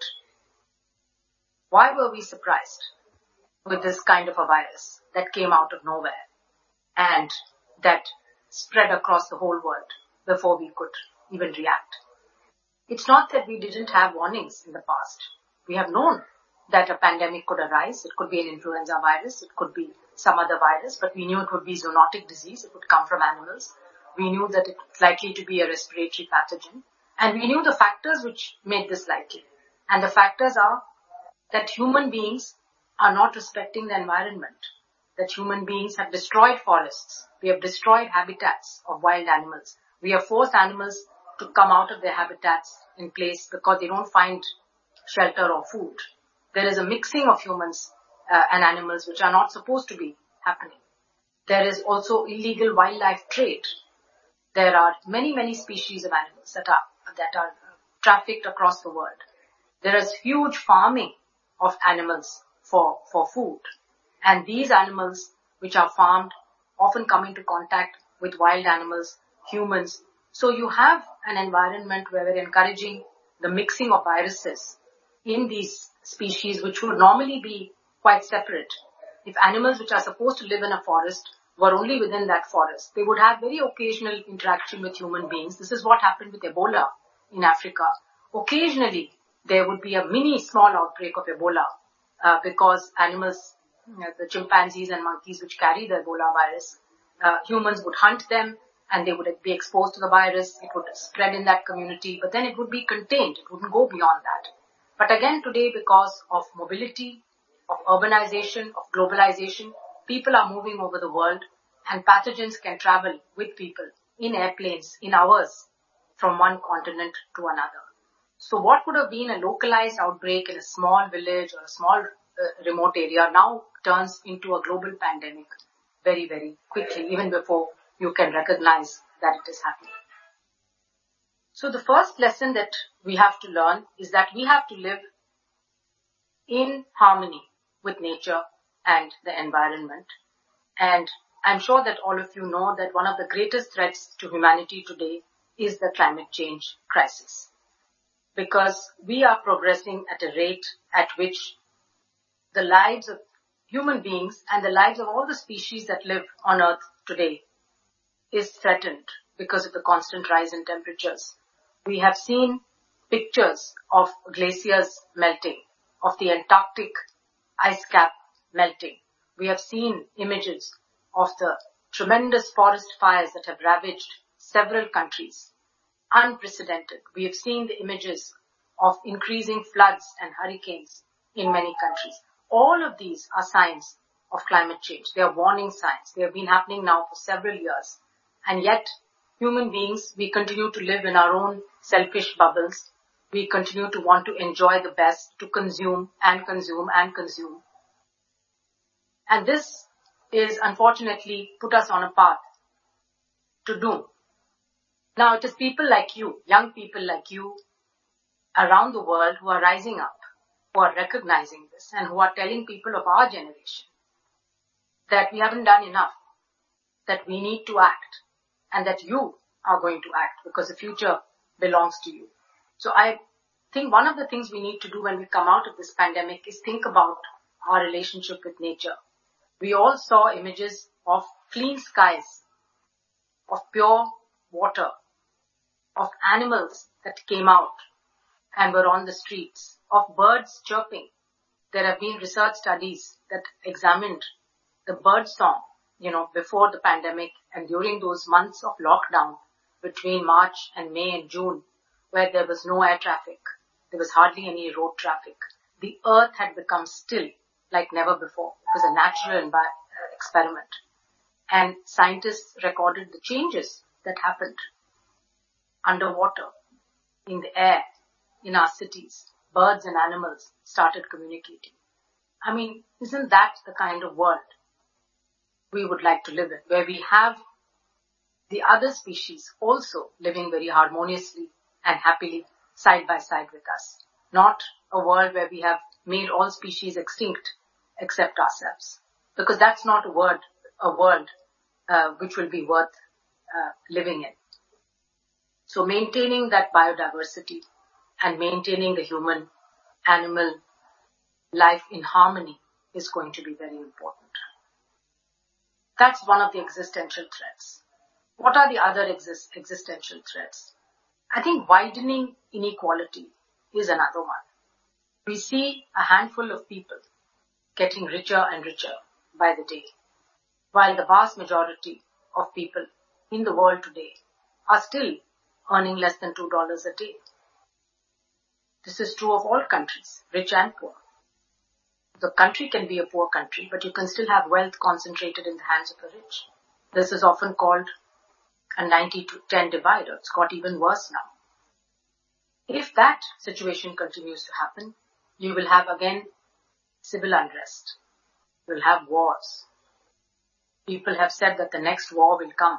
Why were we surprised with this kind of a virus that came out of nowhere and that spread across the whole world before we could even react? It's not that we didn't have warnings in the past. We have known that a pandemic could arise. It could be an influenza virus. It could be some other virus, but we knew it would be zoonotic disease. It would come from animals. We knew that it's likely to be a respiratory pathogen. And we knew the factors which made this likely. And the factors are that human beings are not respecting the environment, that human beings have destroyed forests. We have destroyed habitats of wild animals. We have forced animals to come out of their habitats in place because they don't find shelter or food. There is a mixing of humans uh, and animals which are not supposed to be happening. There is also illegal wildlife trade. There are many, many species of animals that are that are trafficked across the world. There is huge farming of animals for, for food. And these animals which are farmed often come into contact with wild animals, humans. So you have an environment where we're encouraging the mixing of viruses in these species which would normally be quite separate if animals which are supposed to live in a forest were only within that forest, they would have very occasional interaction with human beings. This is what happened with Ebola in Africa. Occasionally, there would be a mini small outbreak of Ebola uh, because animals, you know, the chimpanzees and monkeys which carry the Ebola virus, uh, humans would hunt them and they would be exposed to the virus. It would spread in that community, but then it would be contained. It wouldn't go beyond that. But again, today, because of mobility, of urbanization, of globalization, people are moving over the world and pathogens can travel with people in airplanes in hours from one continent to another. So what would have been a localized outbreak in a small village or a small uh, remote area now turns into a global pandemic very, very quickly, even before you can recognize that it is happening. So the first lesson that we have to learn is that we have to live in harmony with nature and the environment. And I'm sure that all of you know that one of the greatest threats to humanity today is the climate change crisis. Because we are progressing at a rate at which the lives of human beings and the lives of all the species that live on Earth today is threatened because of the constant rise in temperatures. We have seen pictures of glaciers melting, of the Antarctic ice cap melting. We have seen images of the tremendous forest fires that have ravaged several countries. Unprecedented. We have seen the images of increasing floods and hurricanes in many countries. All of these are signs of climate change. They are warning signs. They have been happening now for several years. And yet, human beings, we continue to live in our own selfish bubbles. We continue to want to enjoy the best, to consume and consume and consume. And this is unfortunately put us on a path to doom. Now, it is people like you, young people like you around the world who are rising up, who are recognizing this and who are telling people of our generation that we haven't done enough, that we need to act and that you are going to act because the future belongs to you. So I think one of the things we need to do when we come out of this pandemic is think about our relationship with nature. We all saw images of clean skies, of pure water, of animals that came out and were on the streets, of birds chirping. There have been research studies that examined the bird song, you know, before the pandemic and during those months of lockdown between March and May and June, where there was no air traffic, there was hardly any road traffic. The earth had become still like never before. It was a natural envi- uh, experiment. And scientists recorded the changes that happened underwater, in the air, in our cities. Birds and animals started communicating. I mean, isn't that the kind of world we would like to live in, where we have the other species also living very harmoniously and happily side by side with us? Not a world where we have made all species extinct except ourselves. Because that's not a word, a world uh, which will be worth uh, living in. So maintaining that biodiversity and maintaining the human animal life in harmony is going to be very important. That's one of the existential threats. What are the other exist- existential threats? I think widening inequality is another one. We see a handful of people getting richer and richer by the day, while the vast majority of people in the world today are still earning less than two dollars a day. This is true of all countries, rich and poor. The country can be a poor country, but you can still have wealth concentrated in the hands of the rich. This is often called a ninety to ten divide. It's got even worse now. If that situation continues to happen, you will have again civil unrest. You will have wars. People have said that the next war will come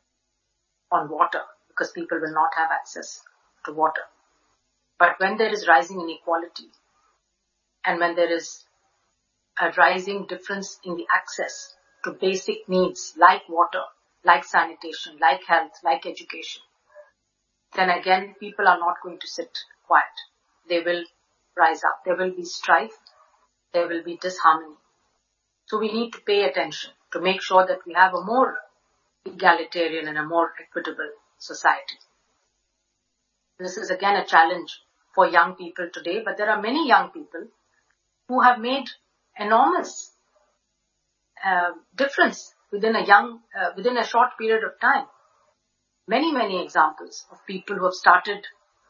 on water because people will not have access to water. But when there is rising inequality and when there is a rising difference in the access to basic needs like water, like sanitation, like health, like education, then again people are not going to sit quiet. They will rise up. There will be strife. There will be disharmony. So we need to pay attention to make sure that we have a more egalitarian and a more equitable society. This is again a challenge for young people today, but there are many young people who have made enormous uh, difference within a young, uh, within a short period of time. Many, many examples of people who have started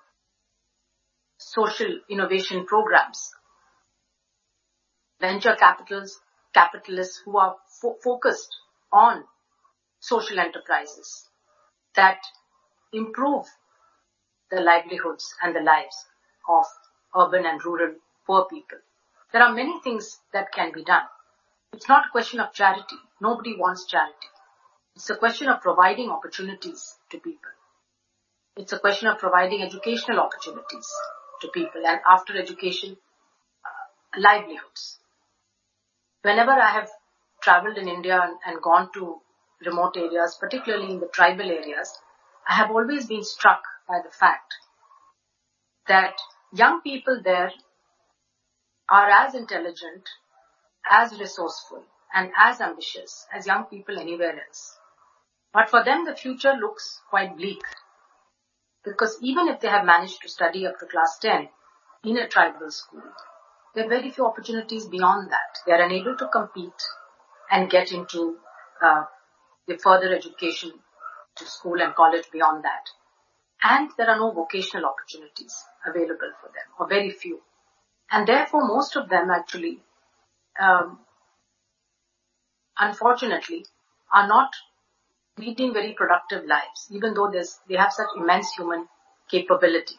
social innovation programs, venture capitals, capitalists who are fo- focused on social enterprises that improve the livelihoods and the lives of urban and rural poor people. There are many things that can be done. It's not a question of charity. Nobody wants charity. It's a question of providing opportunities to people. It's a question of providing educational opportunities to people, and after education, uh, livelihoods. Whenever I have traveled in India and, and gone to remote areas, particularly in the tribal areas, I have always been struck by the fact that young people there are as intelligent, as resourceful, and as ambitious as young people anywhere else. But for them, the future looks quite bleak. Because even if they have managed to study up to class ten in a tribal school, there are very few opportunities beyond that. They are unable to compete and get into uh, the further education to school and college beyond that. And there are no vocational opportunities available for them, or very few. And therefore, most of them actually, um, unfortunately, are not leading very productive lives, even though there's, they have such immense human capability.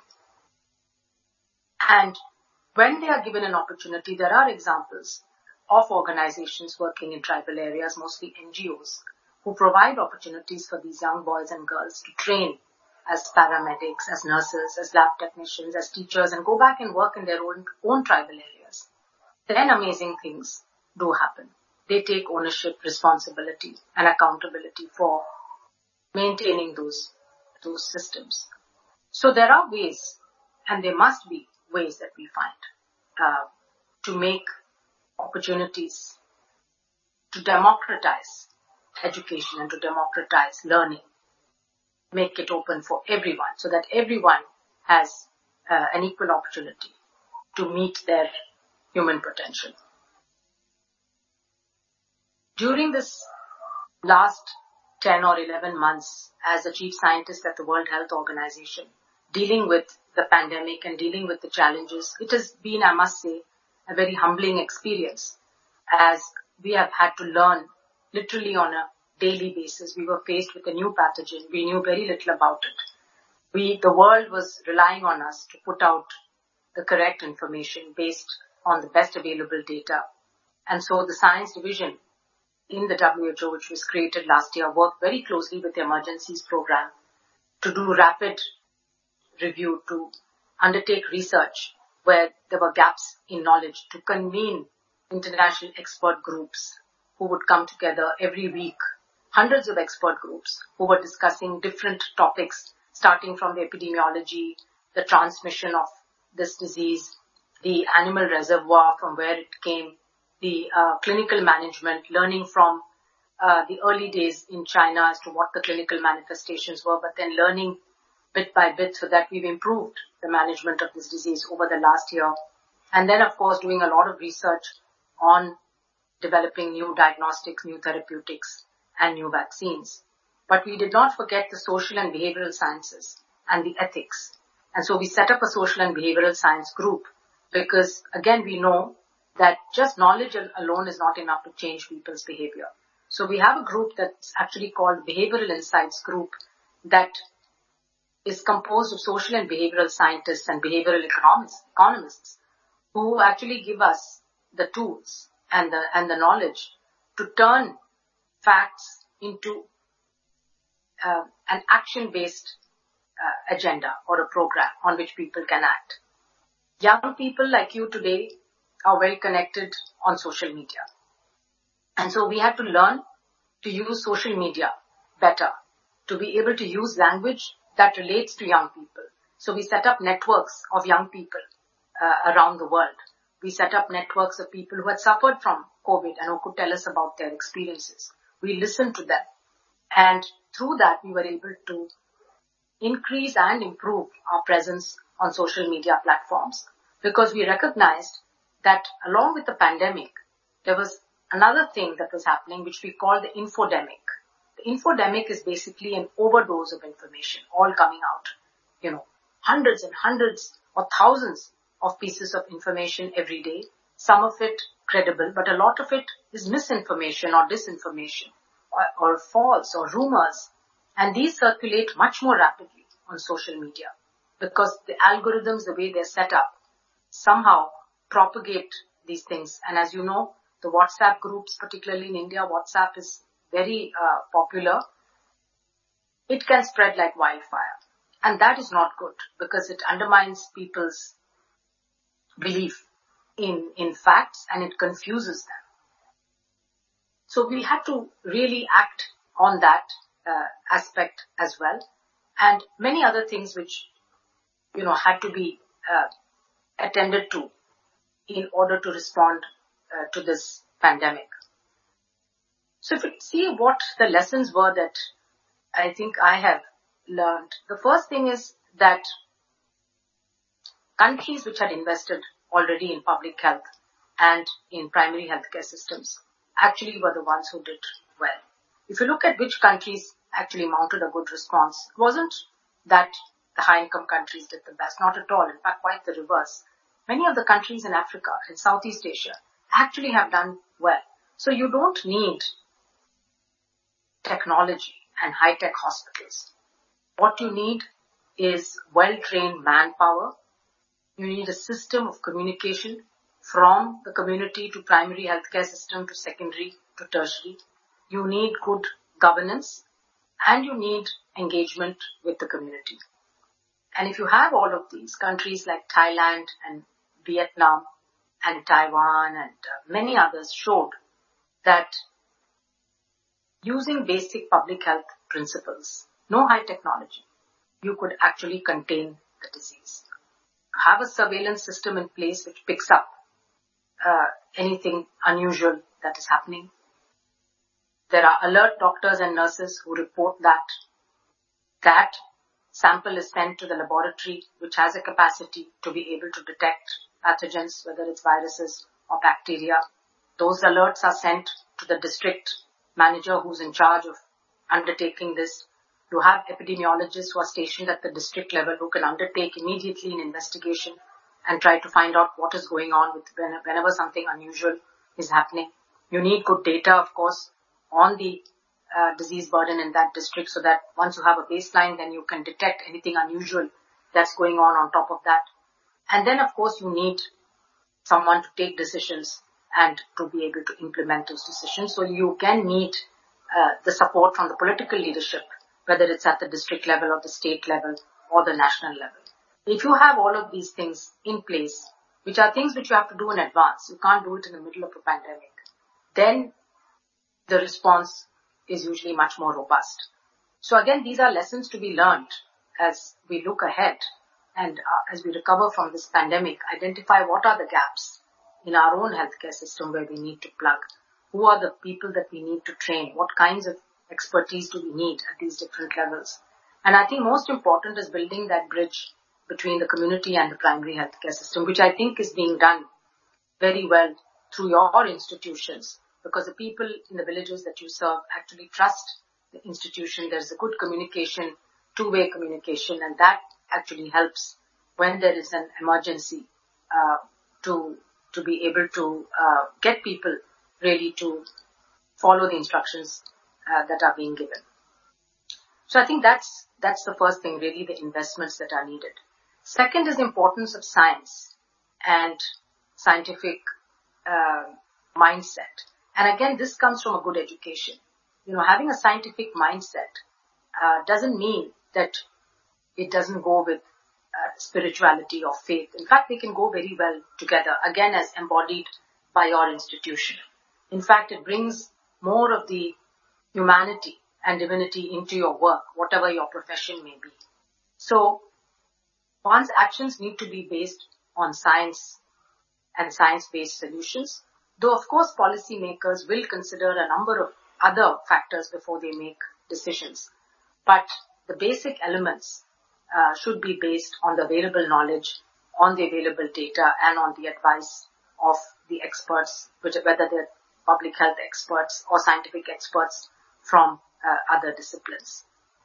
And when they are given an opportunity, there are examples of organizations working in tribal areas, mostly N G Os, who provide opportunities for these young boys and girls to train as paramedics, as nurses, as lab technicians, as teachers, and go back and work in their own, own tribal areas. Then amazing things do happen. They take ownership, responsibility, and accountability for maintaining those, those systems. So there are ways, and there must be ways that we find, uh, to make opportunities, to democratize education and to democratize learning, make it open for everyone so that everyone has uh, an equal opportunity to meet their human potential. During this last ten or eleven months as the chief scientist at the World Health Organization, dealing with the pandemic and dealing with the challenges, it has been, I must say, a very humbling experience as we have had to learn literally on a daily basis. We were faced with a new pathogen. We knew very little about it. We, the world was relying on us to put out the correct information based on the best available data. And so the science division in the W H O, which was created last year, worked very closely with the emergencies program to do rapid review, to undertake research where there were gaps in knowledge, to convene international expert groups who would come together every week, hundreds of expert groups who were discussing different topics, starting from the epidemiology, the transmission of this disease, the animal reservoir from where it came, the uh, clinical management, learning from uh, the early days in China as to what the clinical manifestations were, but then learning bit by bit so that we've improved the management of this disease over the last year. And then, of course, doing a lot of research on developing new diagnostics, new therapeutics, and new vaccines. But we did not forget the social and behavioral sciences and the ethics. And so we set up a social and behavioral science group because, again, we know that just knowledge alone is not enough to change people's behavior. So we have a group that's actually called Behavioral Insights Group that is composed of social and behavioral scientists and behavioral economists, economists who actually give us the tools and the, and the knowledge to turn facts into uh, an action-based uh, agenda or a program on which people can act. Young people like you today are well connected on social media. And so we had to learn to use social media better, to be able to use language that relates to young people. So we set up networks of young people uh, around the world We set up networks of people who had suffered from COVID and who could tell us about their experiences. We listened to them. And through that, we were able to increase and improve our presence on social media platforms, because we recognized that along with the pandemic, there was another thing that was happening, which we call the infodemic. The infodemic is basically an overdose of information, all coming out. You know, hundreds and hundreds or thousands of pieces of information every day, some of it credible, but a lot of it is misinformation or disinformation or, or false or rumors. And these circulate much more rapidly on social media because the algorithms, the way they're set up, somehow propagate these things. And as you know, the WhatsApp groups, particularly in India, WhatsApp is very uh, popular. It can spread like wildfire. And that is not good because it undermines people's belief in, in facts and it confuses them. So we had to really act on that uh, aspect as well. And many other things which, you know, had to be uh, attended to in order to respond uh, to this pandemic. So if we see what the lessons were that I think I have learned, the first thing is that countries which had invested already in public health and in primary healthcare systems actually were the ones who did well. If you look at which countries actually mounted a good response, it wasn't that the high-income countries did the best, not at all. In fact, quite the reverse. Many of the countries in Africa and Southeast Asia actually have done well. So you don't need technology and high-tech hospitals. What you need is well-trained manpower. You need a system of communication from the community to primary healthcare system to secondary to tertiary. You need good governance and you need engagement with the community. And if you have all of these, countries like Thailand and Vietnam and Taiwan and uh, many others showed that using basic public health principles, no high technology, you could actually contain the disease. Have a surveillance system in place which picks up uh, anything unusual that is happening. There are alert doctors and nurses who report that. That sample is sent to the laboratory which has a capacity to be able to detect pathogens, whether it's viruses or bacteria. Those alerts are sent to the district manager who's in charge of undertaking this. You have epidemiologists who are stationed at the district level who can undertake immediately an investigation and try to find out what is going on with whenever something unusual is happening. You need good data, of course, on the uh, disease burden in that district so that once you have a baseline, then you can detect anything unusual that's going on on top of that. And then, of course, you need someone to take decisions and to be able to implement those decisions. So you can need uh, the support from the political leadership, whether it's at the district level or the state level or the national level. If you have all of these things in place, which are things which you have to do in advance, you can't do it in the middle of a pandemic, then the response is usually much more robust. So again, these are lessons to be learned as we look ahead and uh, as we recover from this pandemic, identify what are the gaps in our own healthcare system where we need to plug. Who are the people that we need to train? What kinds of expertise do we need at these different levels? And I think most important is building that bridge between the community and the primary healthcare system, which I think is being done very well through your institutions, because the people in the villages that you serve actually trust the institution. There's a good communication, two-way communication, and that actually helps when there is an emergency uh, to to be able to uh, get people really to follow the instructions uh, that are being given. So I think that's that's the first thing, really, the investments that are needed. Second is the importance of science and scientific uh, mindset. And again, this comes from a good education. You know, having a scientific mindset uh, doesn't mean that it doesn't go with uh, spirituality or faith. In fact, they can go very well together, again, as embodied by your institution. In fact, it brings more of the humanity and divinity into your work, whatever your profession may be. So, one's actions need to be based on science and science-based solutions, though of course policymakers will consider a number of other factors before they make decisions. But the basic elements uh, should be based on the available knowledge, on the available data, and on the advice of the experts, which, whether they're public health experts or scientific experts from uh, other disciplines.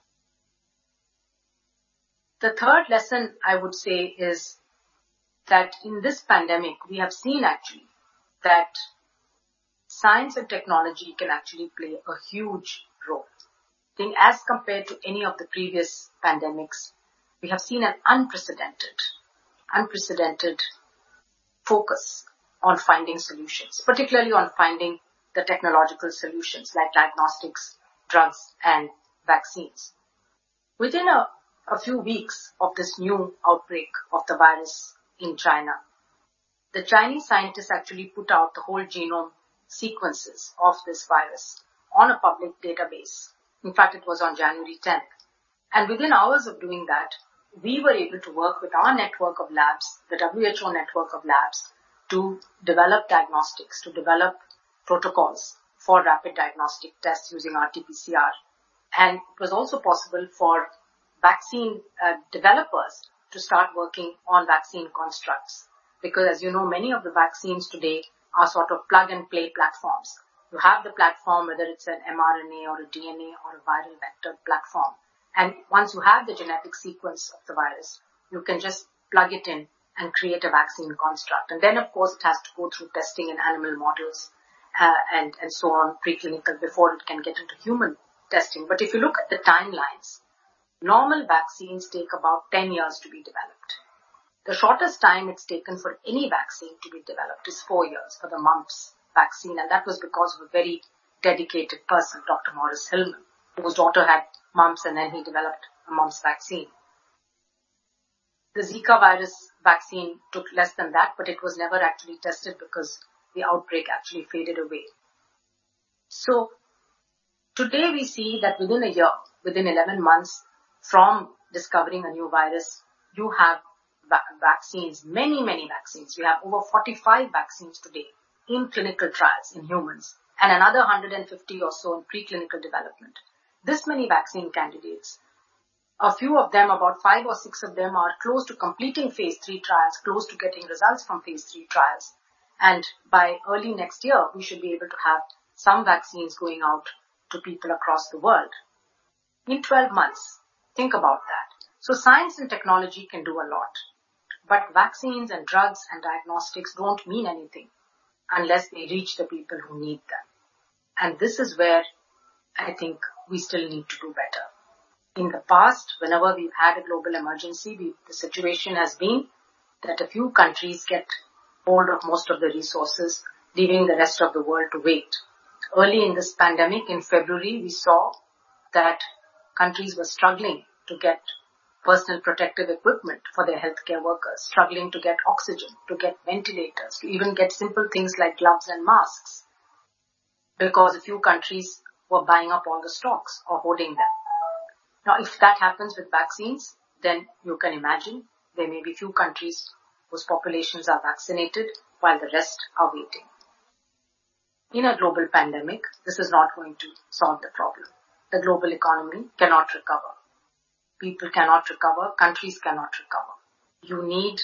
The third lesson I would say is that in this pandemic, we have seen actually that science and technology can actually play a huge role. I think as compared to any of the previous pandemics, we have seen an unprecedented, unprecedented focus on finding solutions, particularly on finding the technological solutions like diagnostics, drugs, and vaccines. Within a, a few weeks of this new outbreak of the virus in China, the Chinese scientists actually put out the whole genome sequences of this virus on a public database. In fact, it was on January tenth. And within hours of doing that, we were able to work with our network of labs, the W H O network of labs, to develop diagnostics, to develop protocols for rapid diagnostic tests using R T P C R. And it was also possible for vaccine uh, developers to start working on vaccine constructs. Because as you know, many of the vaccines today are sort of plug and play platforms. You have the platform, whether it's an mRNA or a D N A or a viral vector platform. And once you have the genetic sequence of the virus, you can just plug it in and create a vaccine construct. And then, of course, it has to go through testing in animal models uh, and, and so on, preclinical, before it can get into human testing. But if you look at the timelines, normal vaccines take about ten years to be developed. The shortest time it's taken for any vaccine to be developed is four years for the mumps vaccine. And that was because of a very dedicated person, Doctor Maurice Hilleman, whose daughter had mumps and then he developed a mumps vaccine. The Zika virus vaccine took less than that, but it was never actually tested because the outbreak actually faded away. So today we see that within a year, within eleven months from discovering a new virus, you have va- vaccines, many, many vaccines. We have over forty-five vaccines today in clinical trials in humans and another one hundred fifty or so in preclinical development. This many vaccine candidates. A few of them, about five or six of them, are close to completing phase three trials, close to getting results from phase three trials. And by early next year, we should be able to have some vaccines going out to people across the world. In twelve months, think about that. So science and technology can do a lot. But vaccines and drugs and diagnostics don't mean anything unless they reach the people who need them. And this is where I think we still need to do better. In the past, whenever we've had a global emergency, we, the situation has been that a few countries get hold of most of the resources, leaving the rest of the world to wait. Early in this pandemic, in February, we saw that countries were struggling to get personal protective equipment for their healthcare workers, struggling to get oxygen, to get ventilators, to even get simple things like gloves and masks, because a few countries were buying up all the stocks or hoarding them. Now, if that happens with vaccines, then you can imagine there may be few countries whose populations are vaccinated while the rest are waiting. In a global pandemic, this is not going to solve the problem. The global economy cannot recover. People cannot recover. Countries cannot recover. You need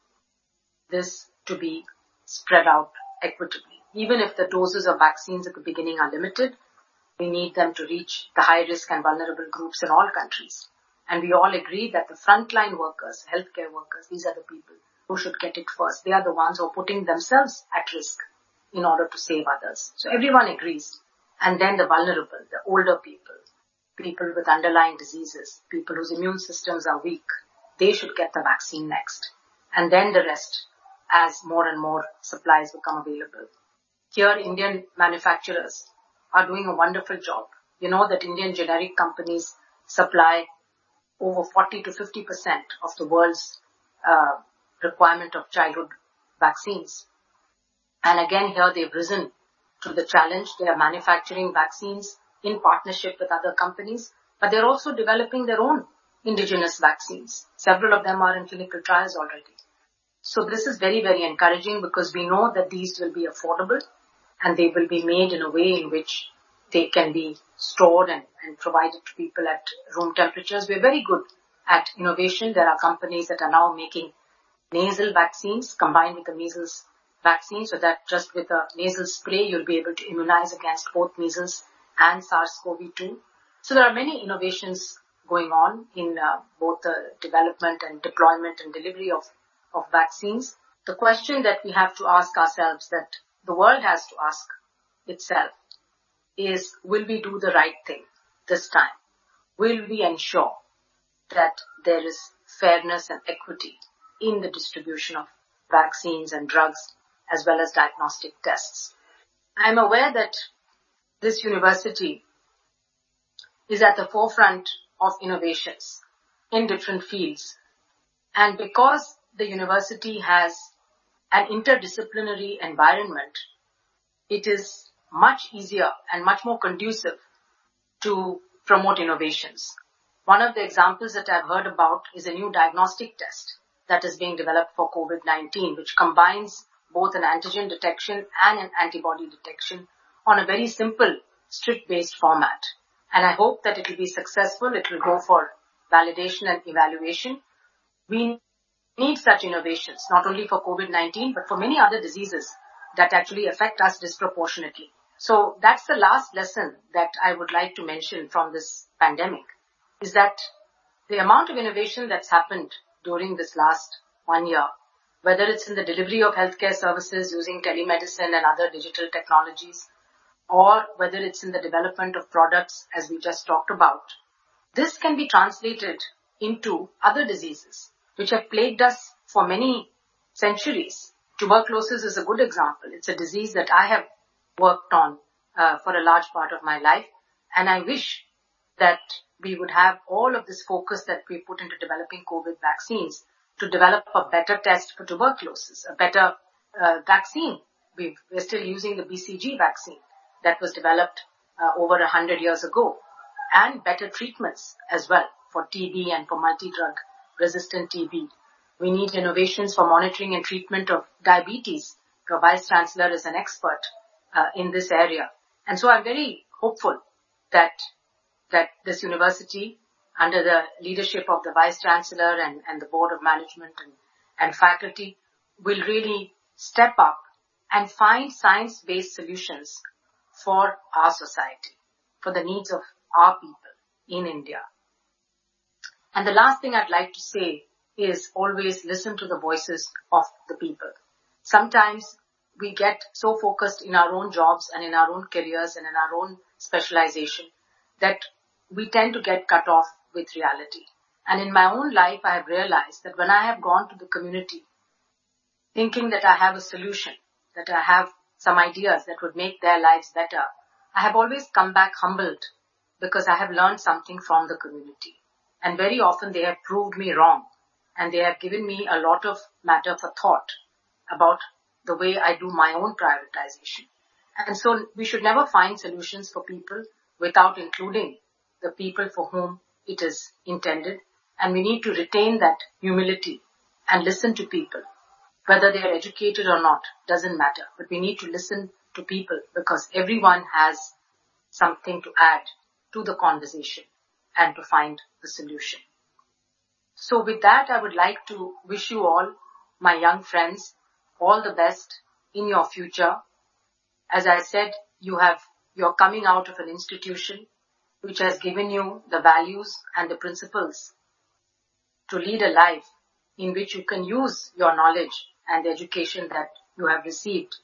this to be spread out equitably. Even if the doses of vaccines at the beginning are limited, we need them to reach the high risk and vulnerable groups in all countries. And we all agree that the frontline workers, healthcare workers, these are the people who should get it first. They are the ones who are putting themselves at risk in order to save others. So everyone agrees. And then the vulnerable, the older people, people with underlying diseases, people whose immune systems are weak, they should get the vaccine next. And then the rest as more and more supplies become available. Here, Indian manufacturers are doing a wonderful job. You know that Indian generic companies supply over forty to fifty percent of the world's uh, requirement of childhood vaccines. And again, here they've risen to the challenge. They are manufacturing vaccines in partnership with other companies, but they're also developing their own indigenous vaccines. Several of them are in clinical trials already. So this is very, very encouraging because we know that these will be affordable and they will be made in a way in which they can be stored and, and provided to people at room temperatures. We're very good at innovation. There are companies that are now making nasal vaccines combined with the measles vaccine, so that just with a nasal spray you'll be able to immunize against both measles and SARS-C o V two. So there are many innovations going on in uh, both the development and deployment and delivery of, of vaccines. The question that we have to ask ourselves, that the world has to ask itself, is will we do the right thing this time? Will we ensure that there is fairness and equity in the distribution of vaccines and drugs as well as diagnostic tests? I am aware that this university is at the forefront of innovations in different fields. And because the university has an interdisciplinary environment, it is much easier and much more conducive to promote innovations. One of the examples that I've heard about is a new diagnostic test that is being developed for COVID nineteen, which combines both an antigen detection and an antibody detection on a very simple, strip-based format. And I hope that it will be successful. It will go for validation and evaluation. We need such innovations, not only for COVID nineteen, but for many other diseases that actually affect us disproportionately. So that's the last lesson that I would like to mention from this pandemic, is that the amount of innovation that's happened during this last one year, whether it's in the delivery of healthcare services using telemedicine and other digital technologies, or whether it's in the development of products, as we just talked about, this can be translated into other diseases which have plagued us for many centuries. Tuberculosis is a good example. It's a disease that I have worked on uh, for a large part of my life, and I wish that we would have all of this focus that we put into developing COVID vaccines to develop a better test for tuberculosis, a better uh, vaccine. We've, we're still using the B C G vaccine that was developed uh, over a hundred years ago, and better treatments as well for T B and for multi-drug resistant T B. We need innovations for monitoring and treatment of diabetes. Your Vice Chancellor is an expert uh, in this area. And so I'm very hopeful that that this university, under the leadership of the Vice Chancellor and, and the Board of Management and, and faculty, will really step up and find science-based solutions for our society, for the needs of our people in India. And the last thing I'd like to say is always listen to the voices of the people. Sometimes we get so focused in our own jobs and in our own careers and in our own specialization that we tend to get cut off with reality. And in my own life, I have realized that when I have gone to the community thinking that I have a solution, that I have some ideas that would make their lives better, I have always come back humbled because I have learned something from the community. And very often they have proved me wrong, and they have given me a lot of matter for thought about the way I do my own prioritization. And so we should never find solutions for people without including the people for whom it is intended. And we need to retain that humility and listen to people. Whether they are educated or not doesn't matter, but we need to listen to people because everyone has something to add to the conversation and to find the solution. So with that, I would like to wish you all, my young friends, all the best in your future. As I said, you have, you're coming out of an institution which has given you the values and the principles to lead a life in which you can use your knowledge and the education that you have received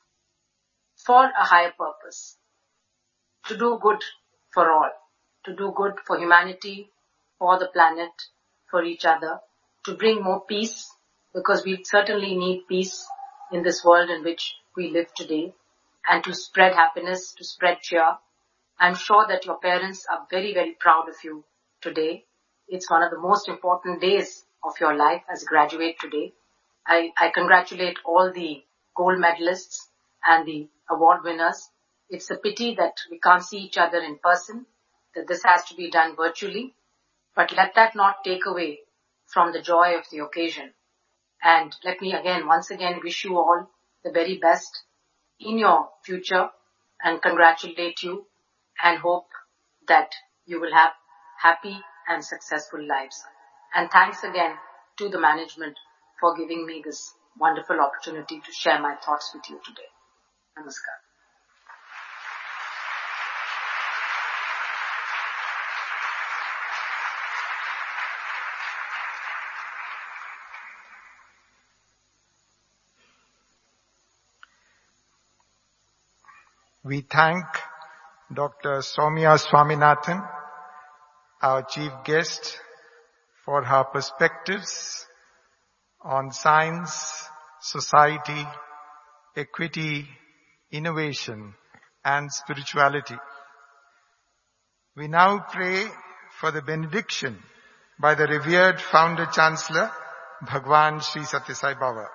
for a higher purpose, to do good for all, to do good for humanity, for the planet, for each other, to bring more peace, because we certainly need peace in this world in which we live today, and to spread happiness, to spread cheer. I'm sure that your parents are very, very proud of you today. It's one of the most important days of your life as a graduate today. I, I congratulate all the gold medalists and the award winners. It's a pity that we can't see each other in person, that this has to be done virtually, but let that not take away from the joy of the occasion. And let me again, once again, wish you all the very best in your future and congratulate you and hope that you will have happy and successful lives. And thanks again to the management for giving me this wonderful opportunity to share my thoughts with you today. Namaskar. We thank Doctor Soumya Swaminathan, our chief guest, for her perspectives on science, society, equity, innovation, and spirituality. We now pray for the benediction by the revered Founder Chancellor, Bhagwan Sri Sathya Sai Baba.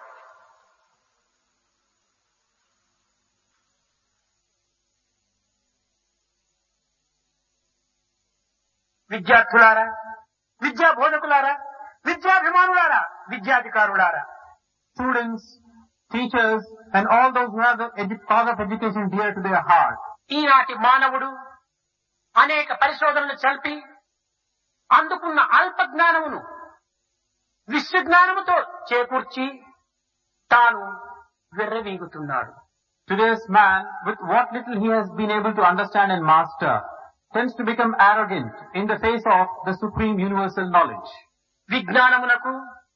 విద్యార్థులారా, విద్యా బోధకులారా, విద్యాభిమానులారా, విద్యాధికారులారా, students, teachers, and all those who have the edu- cause of education dear to their heart. ఈనాటి మానవుడు అనేక పరిశోధనలు చల్పి అందుకున్న అల్ప జ్ఞానమును విశ్వజ్ఞానముతో చేకూర్చి తాను విర్రవీగుతున్నాడు. Today's man, with what little he has been able to understand and master, tends to become arrogant in the face of the supreme universal knowledge. విజ్ఞానమునకు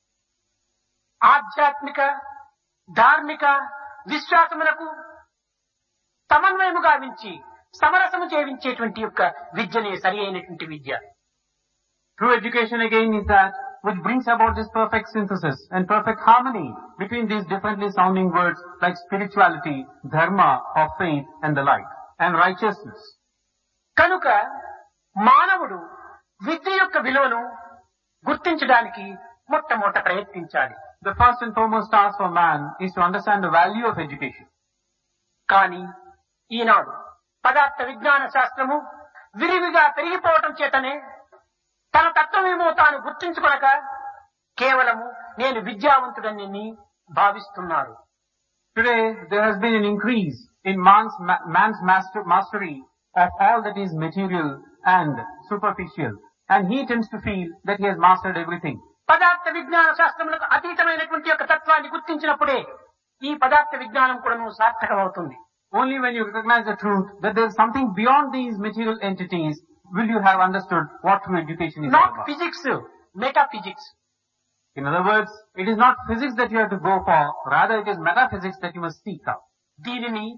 ఆధ్యాత్మిక, ధార్మిక విశ్వాసములకు సమన్వయము గావించి సమరసము చేయించేటువంటి యొక్క విద్యనే సరి అయినటువంటి విద్య. True education again is that which brings about this perfect synthesis and perfect harmony between these differently sounding words like spirituality, dharma or faith and the like, and righteousness. కనుక మానవుడు విద్య యొక్క విలువను గుర్తించడానికి మొట్టమొదట ప్రయత్నించాలి. The first and foremost task for man is to understand the value of education. కానీ ఈనాడు పదార్థ విజ్ఞాన శాస్త్రము విరివిగా పెరిగిపోవటం చేతనే తన తత్వమేమో తాను గుర్తించుకొనక కేవలము నేను విద్యావంతుడని భావిస్తున్నారు. Today there has been an increase in man's, ma- man's master, mastery of all that is material and superficial, and he tends to feel that he has mastered everything. పదార్థ విజ్ఞాన శాస్త్రములకు అతీతమైనటువంటి యొక్క తత్వాన్ని గుర్తించినప్పుడే ఈ పదార్థ విజ్ఞానం కూడా సార్థకమవుతుంది. Only when you recognize the truth that there is something beyond these material entities will you have understood what true education is all not about. Physics, metaphysics. In other words, it is not physics that you have to go for, rather it is metaphysics that you must seek out. దీనిని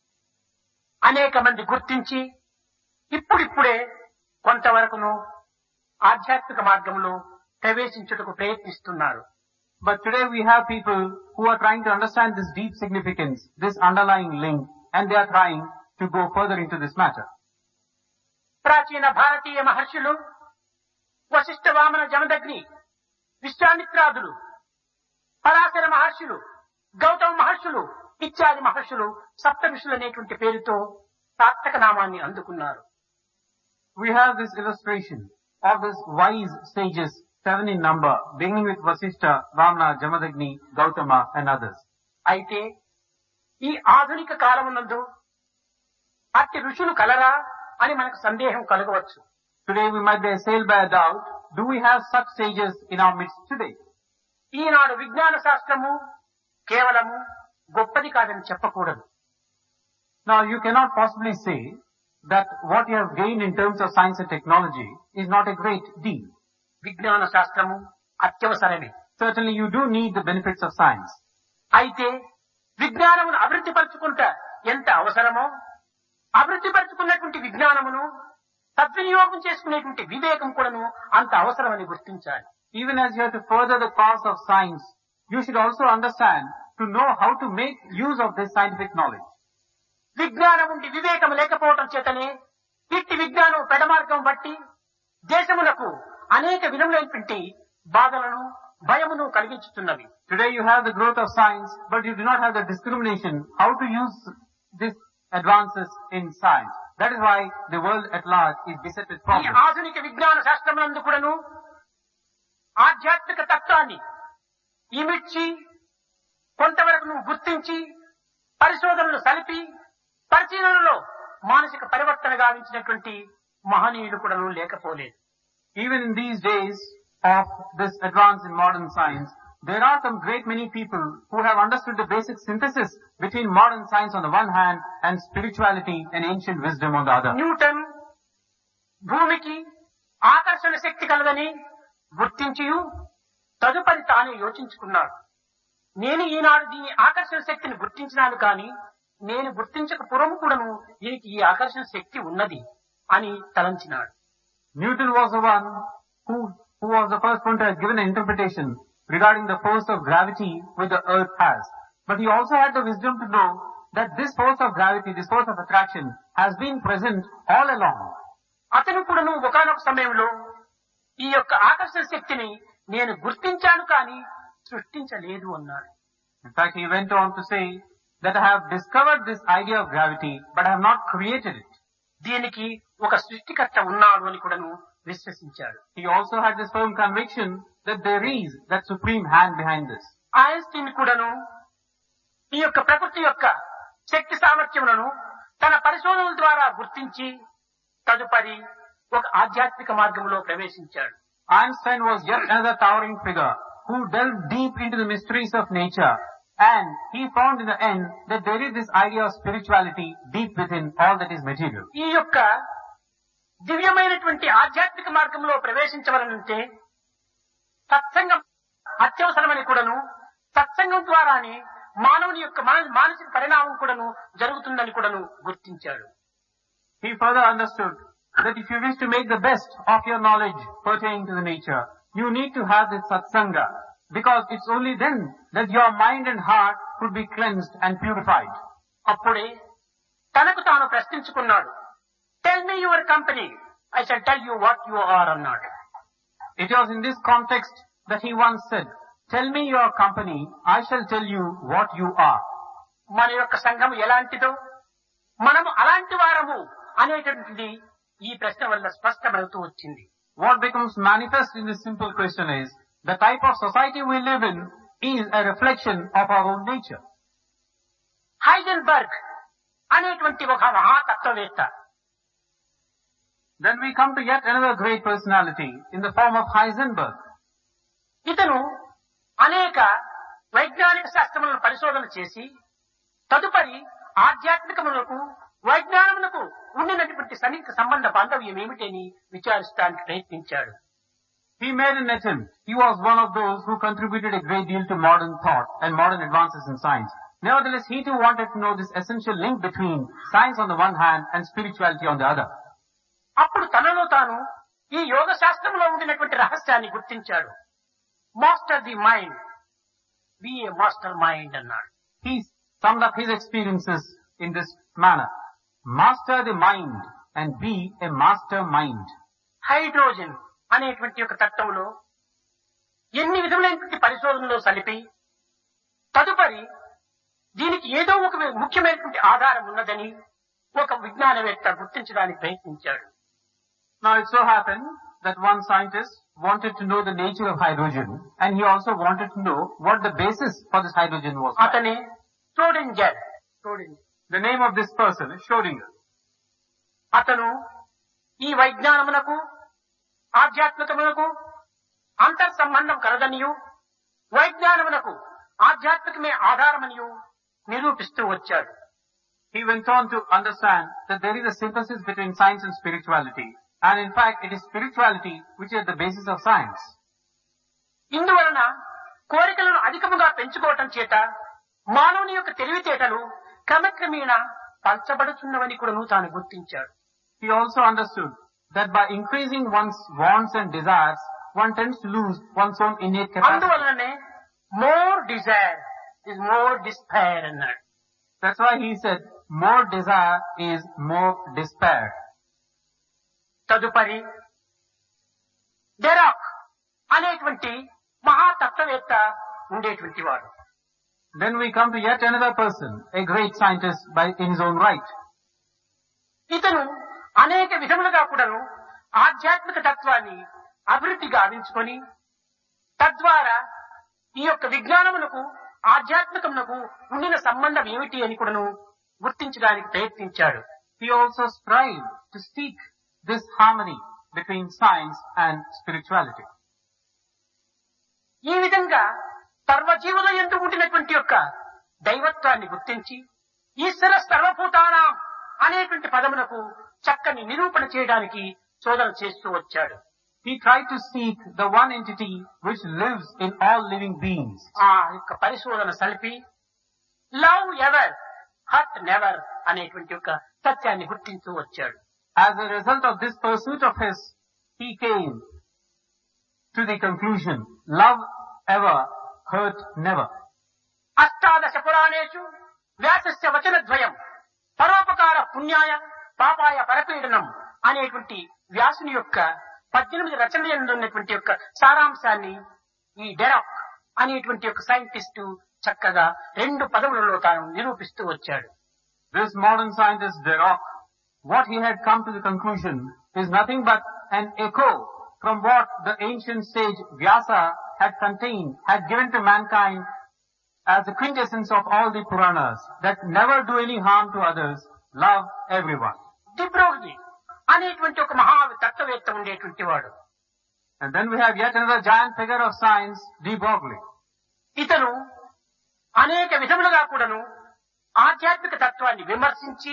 అనేక మంది గుర్తించి ఇప్పుడిప్పుడే కొంతవరకును ఆధ్యాత్మిక మార్గంలో ప్రవేశించుటకు ప్రయత్నిస్తున్నారు. But today we have people who are trying to understand this deep significance, this underlying link, and they are trying to go further into this matter. ప్రాచీన భారతీయ మహర్షులు వశిష్ఠ వామన జమదగ్ని విశ్వామిత్రాదులు పరాశర మహర్షులు గౌతమ మహర్షులు ఇత్యాది మహర్షులు సప్తఋషులు అనేటువంటి పేరుతో సార్థక నామాన్ని అందుకున్నారు. We have this illustration of these wise sages, seven in number, beginning with Vasishtha, Vamana, Jamadagni, Gautama and others. అయితే ఈ ఆధునిక కాలమునందు అట్టి ఋషులు కలరా అని మనకు సందేహం కలగవచ్చు. Today we might be assailed by a doubt, do we have such sages in our midst today? ఈనాడు విజ్ఞాన శాస్త్రము కేవలము గొప్పది కాదని చెప్పకూడదు. Now you cannot possibly say that what you have gained in terms of science and technology is not a great deal. విజ్ఞాన శాస్త్రము అత్యవసరమే. Certainly you do need the benefits of science. అయితే విజ్ఞానమును అభివృద్ధి పరచుకుంట ఎంత అవసరమో అభివృద్ధి పరచుకున్నటువంటి విజ్ఞానమును సద్వినియోగం చేసుకునేటువంటి వివేకం కూడాను అంత అవసరమని గుర్తించాలి. Even as you have to further the cause of science, you should also understand to know how to make use of this scientific knowledge. విజ్ఞానం ఉండి వివేకం లేకపోవడం చేతనే ఇట్టి విజ్ఞానం పెడమార్గం బట్టి దేశములకు అనేక విధములైనటువంటి బాధలను భయమును కలిగించుతున్నవి. Today you have the growth of science, but you do not have the discrimination how to use this advances in science. That is why the world at large is beset with ఈ problems. ఆధునిక విజ్ఞాన శాస్త్రమునందు కూడాను ఆధ్యాత్మిక తత్వాన్ని ఇమిడ్చి కొంతవరకు నువ్వు గుర్తించి పరిశోధనలు సలిపి పరిశీలనలో మానసిక పరివర్తన గావించినటువంటి మహనీయులు కూడా లేకపోలేదు. Even in these days of this advance in modern science, there are some great many people who have understood the basic synthesis between modern science on the one hand and spirituality and ancient wisdom on the other. Newton భూమికి ఆకర్షణ శక్తి కలదని గుర్తించి తదుపరి తానే యోచించుకున్నాడు. నేను ఈనాడు దీని ఆకర్షణ శక్తిని గుర్తించినాను కానీ నేను గుర్తించక పూర్వం కూడాను దీనికి ఈ ఆకర్షణ శక్తి ఉన్నది అని తలంచినాడు. Newton was the one who, who was the first one to have given an interpretation regarding the force of gravity which the earth has. But he also had the wisdom to know that this force of gravity, this force of attraction has been present all along. అతను కూడాను ఒకానొక సమయంలో ఈ యొక్క ఆకర్షణ శక్తిని నేను గుర్తించాను కానీ సృష్టించలేదు అన్నాడు. In fact, he went on to say that I have discovered this idea of gravity, but I have not created it. దీనికి ఒక సృష్టికర్త ఉన్నాడు అని కూడాను విశ్వసించాడు. He also had this firm conviction that there is that supreme hand behind this. Einstein కూడాను ఈ యొక్క ప్రకృతి యొక్క శక్తి సామర్థ్యములను తన పరిశోధనల ద్వారా గుర్తించి తదుపరి ఒక ఆధ్యాత్మిక మార్గంలో ప్రవేశించాడు. Einstein was yet another towering figure who delved deep into the mysteries of nature, and he found in the end that there is this idea of spirituality deep within all that is material. ఈ యొక్క దివ్యమైనటువంటి ఆధ్యాత్మిక మార్గంలో ప్రవేశించవలనంటే సత్సంగం అత్యవసరమని కూడాను సత్సంగం ద్వారానే మానవుని యొక్క మానసిక పరిణామం కూడాను జరుగుతుందని కూడాను గుర్తించాడు. He further understood that if you wish to make the best of your knowledge pertaining to the nature, you need to have this satsanga, because it's only then that your mind and heart could be cleansed and purified. అప్పుడే తనకు తాను ప్రశ్నించుకున్నాడు. Tell me your company, I shall tell you what you are అన్నాడు. It was in this context that he once said, tell me your company, I shall tell you what you are. మన యొక్క సంఘం ఎలాంటిదో మనము అలాంటి వారము అనేటువంటిది ఈ ప్రశ్న వల్ల స్పష్టమవుతూ వచ్చింది. What becomes manifest in this simple question is, the type of society we live in is a reflection of our own nature. హైజెన్బర్గ్ అనేటువంటి ఒక మహాతత్వవేత్త. Then we come to yet another great personality in the form of Heisenberg. ఇతను అనేక వైజ్ఞానిక శాస్త్రములను పరిశోధన చేసి తదుపరి ఆధ్యాత్మికములకు వైజ్ఞానములకు ఉండినటువంటి సన్నిహిత సంబంధ బాంధవ్యం ఏమిటని విచారించడానికి ప్రయత్నించాడు. He made an attempt. He was one of those who contributed a great deal to modern thought and modern advances in science. Nevertheless, he too wanted to know this essential link between science on the one hand and spirituality on the other. అప్పుడు తనలో తాను ఈ యోగ శాస్త్రంలో ఉండినటువంటి రహస్యాన్ని గుర్తించాడు. Master the mind, be a master mind అన్నాడు. He summed up his experiences in this manner. Master the mind and be a master mind. Hydrogen అనేటువంటి ఒక తత్వంలో ఎన్ని విధములైనటువంటి పరిశోధనలో సలిపి తదుపరి దీనికి ఏదో ఒక ముఖ్యమైనటువంటి ఆధారం ఉన్నదని ఒక విజ్ఞానవేత్త గుర్తించడానికి ప్రయత్నించాడు. Now it so happened that one scientist wanted to know the nature of hydrogen, and he also wanted to know what the basis for this hydrogen was. అతనే స్ట్రోడింగర్. స్ట్రోడింగర్ The name of this person is Schrödinger. అతను ఈ వైజ్ఞానమునకు ఆధ్యాత్మికమునకు అంతర్ సంబంధం కలదనియు వైజ్ఞానమునకు ఆధ్యాత్మికమే ఆధారమనియు నిరూపిస్తూ వచ్చాడు. He went on to understand that there is a synthesis between science and spirituality, and in fact it is spirituality which is the basis of science. ఇందువలన కోరికలను అధికముగా పెంచుకోవటం చేత మానవుని యొక్క తెలివితేటలు క్రమక్రమేణా పంచబడుతున్నవని కూడా తాను గుర్తించాడు. He also understood that by increasing one's wants and desires, one tends to lose one's own innate capacity. అందువలనే more desire is more despair అన్నాడు. That's why he said, more desire is more despair. తదుపరి డెరాక్ అనేటువంటి మహాతత్వవేత్త ఉండేటువంటి వాడు. Then we come to yet another person, a great scientist by in his own right. ఇతను అనేక విధములుగా కూడాను ఆధ్యాత్మిక తత్వాన్ని అభివృద్ధి గావించుకొని తద్వారా ఈ యొక్క విజ్ఞానమునకు ఆధ్యాత్మికమునకు ఉండిన సంబంధం ఏమిటి అని కూడాను గుర్తించడానికి ప్రయత్నించాడు. He also strived to seek this harmony between science and spirituality. ఈ విధంగా సర్వజీవుల యందు ఉండినటువంటి యొక్క దైవత్వాన్ని గుర్తించి ఈశ్వర సర్వభూతానాం అనేటువంటి పదమునకు చక్కని నిరూపణ చేయడానికి శోధన చేస్తూ వచ్చాడు. He tried to seek the one entity which lives in all living beings. ఆ యొక్క పరిశోధన సలిపి లవ్ ఎవర్ హర్ట్ నెవర్ అనేటువంటి యొక్క సత్యాన్ని గుర్తించూ వచ్చాడు. As a result of this pursuit of his, he came to the conclusion, love ever, hurt never. అష్టాదశ పురాణేషు వ్యాసస్య వచనద్వయం పరోపకార పుణ్యాయ పాపాయ పరపీడనం అనేటువంటి వ్యాసుని యొక్క పద్దెనిమిది రచనలు ఉన్నటువంటి యొక్క సారాంశాన్ని ఈ డెరాక్ అనేటువంటి యొక్క సైంటిస్టు చక్కగా రెండు పదములలో తాను నిరూపిస్తూ వచ్చాడు. This modern scientist Dirac, what he had come to the conclusion is nothing but an echo from what the ancient sage Vyasa had contained, had given to mankind as the quintessence of all the Puranas, that never do any harm to others, love everyone. దిబ్రోగి అనేటువంటి ఒక మహా తత్వవేత్త ఉండేటువంటి వాడు. And then we have yet another giant figure of science, de Broglie. ఇతను అనేక విధములుగా కూడాను ఆధ్యాత్మిక తత్వాన్ని విమర్శించి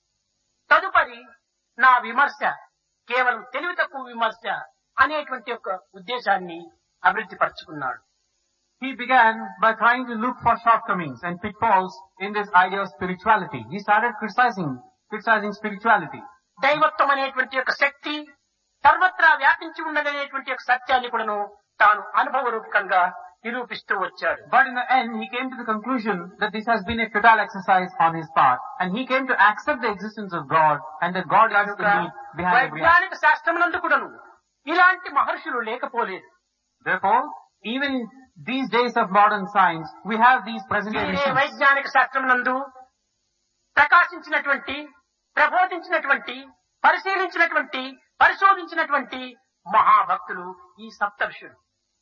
తదుపరి నా విమర్శ కేవలం తెలివి తక్కువ విమర్శ అనేటువంటి యొక్క ఉద్దేశాన్ని అభివృద్ధి పరుచుకున్నాడు. He began by trying to look for shortcomings and pitfalls in this idea of spirituality. He started criticizing, criticizing spirituality. దైవత్వం అనేటువంటి యొక్క శక్తి సర్వత్రా వ్యాపించి ఉన్నదనేటువంటి యొక్క సత్యాన్ని కూడాను తాను అనుభవరూపకంగా నిరూపిస్తూ వచ్చాడు. But in the end, he came to the conclusion that this has been a futile exercise on his part, and he came to accept the existence of God, and that God is indeed behind every act. వైజ్ఞానిక శాస్త్రమునందు కూడాను ఇలాంటి మహర్షులు లేకపోలేదు. Therefore, even in these days of modern science, we have these present day machines. వైజ్ఞానిక శాస్త్రమునందు ప్రకాశించినటువంటి ప్రబోధించినటువంటి పరిశీలించినటువంటి పరిశోధించినటువంటి మహాభక్తులు ఈ సప్తర్షులు.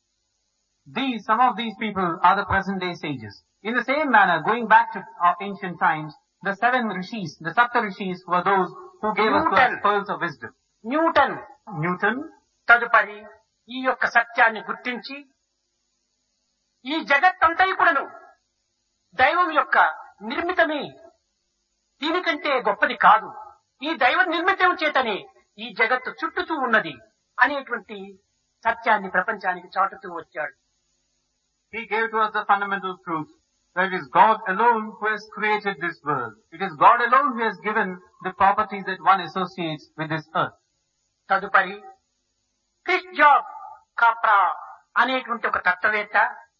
These, some of these people are the present day sages. In the same manner, going back to our ancient times, the seven rishis, the Sapta rishis were those who gave us the pearls of wisdom. Newton Newton, తదుపరి ఈ యొక్క సత్యాన్ని గుర్తించి ఈ జగత్తంతయుకుడను దైవం యొక్క నిర్మితమే, దీనికంటే గొప్పది కాదు, ఈ దైవ నిర్మితం చేతనే ఈ జగత్తు చుట్టుతూ ఉన్నది అనేటువంటి సత్యాన్ని ప్రపంచానికి చాటుతూ వచ్చాడు. he gave to us the fundamental truth that it is God alone who has created this world. It is God alone who has given the properties that one associates with this earth. తదుపరి క్రిస్ జాబ్ Capra అనేటువంటి ఒక తత్వవేత్త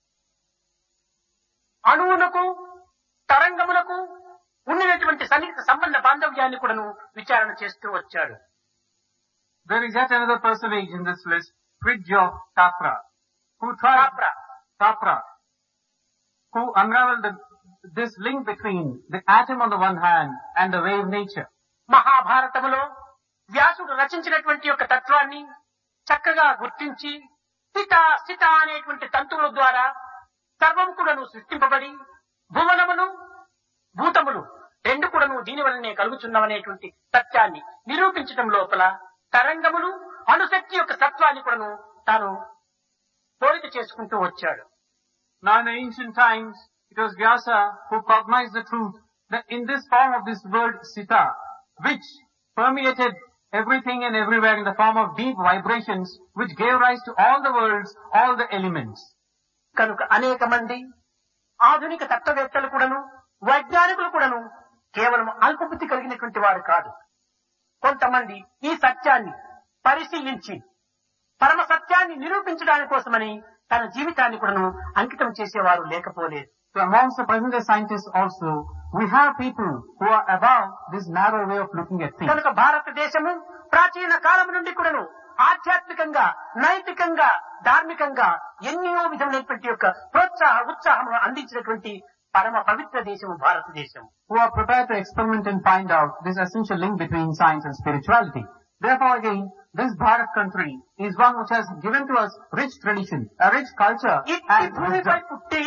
అణువునకు తరంగమునకు ఉండినటువంటి సన్నిహిత సంబంధ బాంధవ్యాన్ని కూడాను విచారణ చేస్తూ వచ్చాడు. There is yet another personage in this list, Fridtjof Capra, who tried Kapra Capra, who unraveled the, this link between the atom on the one hand and the wave nature. మహాభారతములో వ్యాసుడు రచించినటువంటి యొక్క తత్వాన్ని చక్కగా గుర్తించి స్థిత స్థిత అనేటువంటి తంతువుల ద్వారా సర్వం కూడాను సృష్టింపబడి భువనమును భూతములు రెండు కూడాను దీని వలనే కలుగుచున్నవనేటువంటి సత్యాన్ని నిరూపించడం లోపల తరంగములు అణుశక్తి యొక్క తత్వాన్ని కూడాను తాను పోలిక చేసుకుంటూ వచ్చాడు. Now in the ancient times, it was Vyasa who cognized the truth that in this form of this word Sita, which permeated everything and everywhere in the form of deep vibrations, which gave rise to all the worlds, all the elements. కనుక అనేక మంది ఆధునిక తత్వవేత్తలు కూడాను వైజ్ఞానికులు కూడాను కేవలం అల్పబుద్ధి కలిగినటువంటి వారు కాదు. కొంతమంది ఈ సత్యాన్ని పరిశీలించి పరమ సత్యాన్ని నిరూపించడానికి కోసమని తన జీవితాన్ని కూడాను అంకితం చేసేవారు లేకపోలేదు. So amongst the present day scientists also, we have people who are above this narrow way of looking at things. కనుక భారతదేశము ప్రాచీన కాలం నుండి కూడాను ఆధ్యాత్మికంగా నైతికంగా ధార్మికంగా ఎన్నో విధమైనటువంటి యొక్క ప్రోత్సాహ ఉత్సాహం అందించినటువంటి పరమ పవిత్ర దేశము భారతదేశం. Who are prepared to experiment and find out this essential link between science and spirituality. Therefore again, this Bharat country is one which has given to us rich tradition, a rich culture ఇట్టి and భూమిపై wisdom, పుట్టి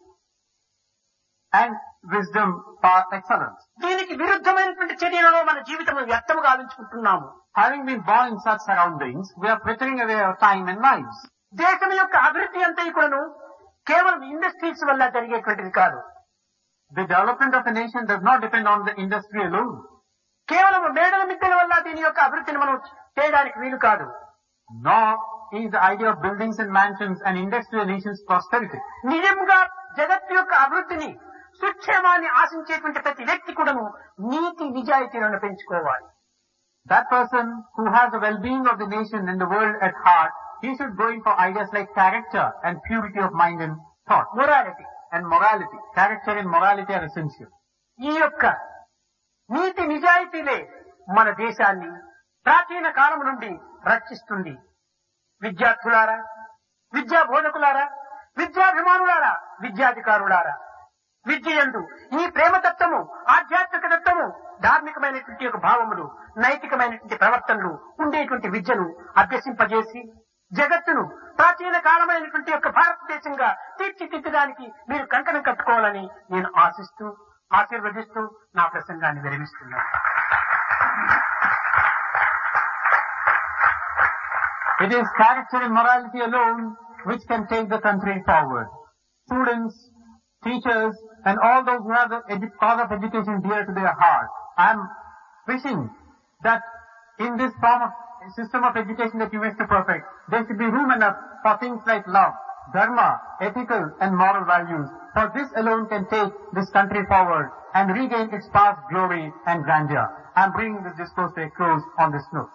and wisdom for excellence. దీనికి విరుద్ధమైనటువంటి చర్యలలో మన జీవితం వ్యర్థము గావించుకుంటున్నాము. Having been born in such surroundings, we are frittering away our time and lives. దేశం యొక్క అభివృద్ధి అంతా కూడాను కేవలం ఇండస్ట్రీస్ వల్ల జరిగేటువంటిది కాదు. The development of a nation does not depend on the industry alone. కేవలం మేడల మిద్దెల వల్ల దీని యొక్క అభివృద్ధిని మనం చేయడానికి వీలు కాదు. Nor is the idea of buildings and mansions an index to a nation's prosperity. నిజంగా జగత్తు యొక్క అభివృద్ధిని సుక్షేమాన్ని ఆశించేటువంటి ప్రతి వ్యక్తి కూడాను నీతి నిజాయితీలను పెంచుకోవాలి. That person who has the well-being of the nation and the world at heart, he should go in for ideas like character and purity of mind and thought. Morality And morality. Character and morality are essential. ఈ యొక్క నీతి నిజాయితీలే మన దేశాన్ని ప్రాచీన కాలం నుండి రక్షిస్తుంది. విద్యార్థులారా, విద్యా బోధకులారా, విద్యాభిమానులారా, విద్యాధికారులారా, విద్యయందు ఈ ప్రేమతత్వము, ఆధ్యాత్మిక తత్వము, ధార్మికమైనటువంటి యొక్క భావములు, నైతికమైనటువంటి ప్రవర్తనలు ఉండేటువంటి విద్యను అభ్యసింపజేసి జగత్తును ప్రాచీన కాలమైనటువంటి యొక్క భారతదేశంగా తీర్చిదిద్దడానికి మీరు కంకణం కట్టుకోవాలని నేను ఆశిస్తూ ఆశీర్వదిస్తూ నా ప్రసంగాన్ని విరమిస్తున్నాను. It is character and morality alone which can take the country forward. Students, teachers, and all those who have the edu- cause of education dear to their heart, I am wishing that in this form of system of education that you wish to perfect, there should be room enough for things like love, dharma, ethical and moral values. For this alone can take this country forward and regain its past glory and grandeur. I am bringing this discourse to a close on this note.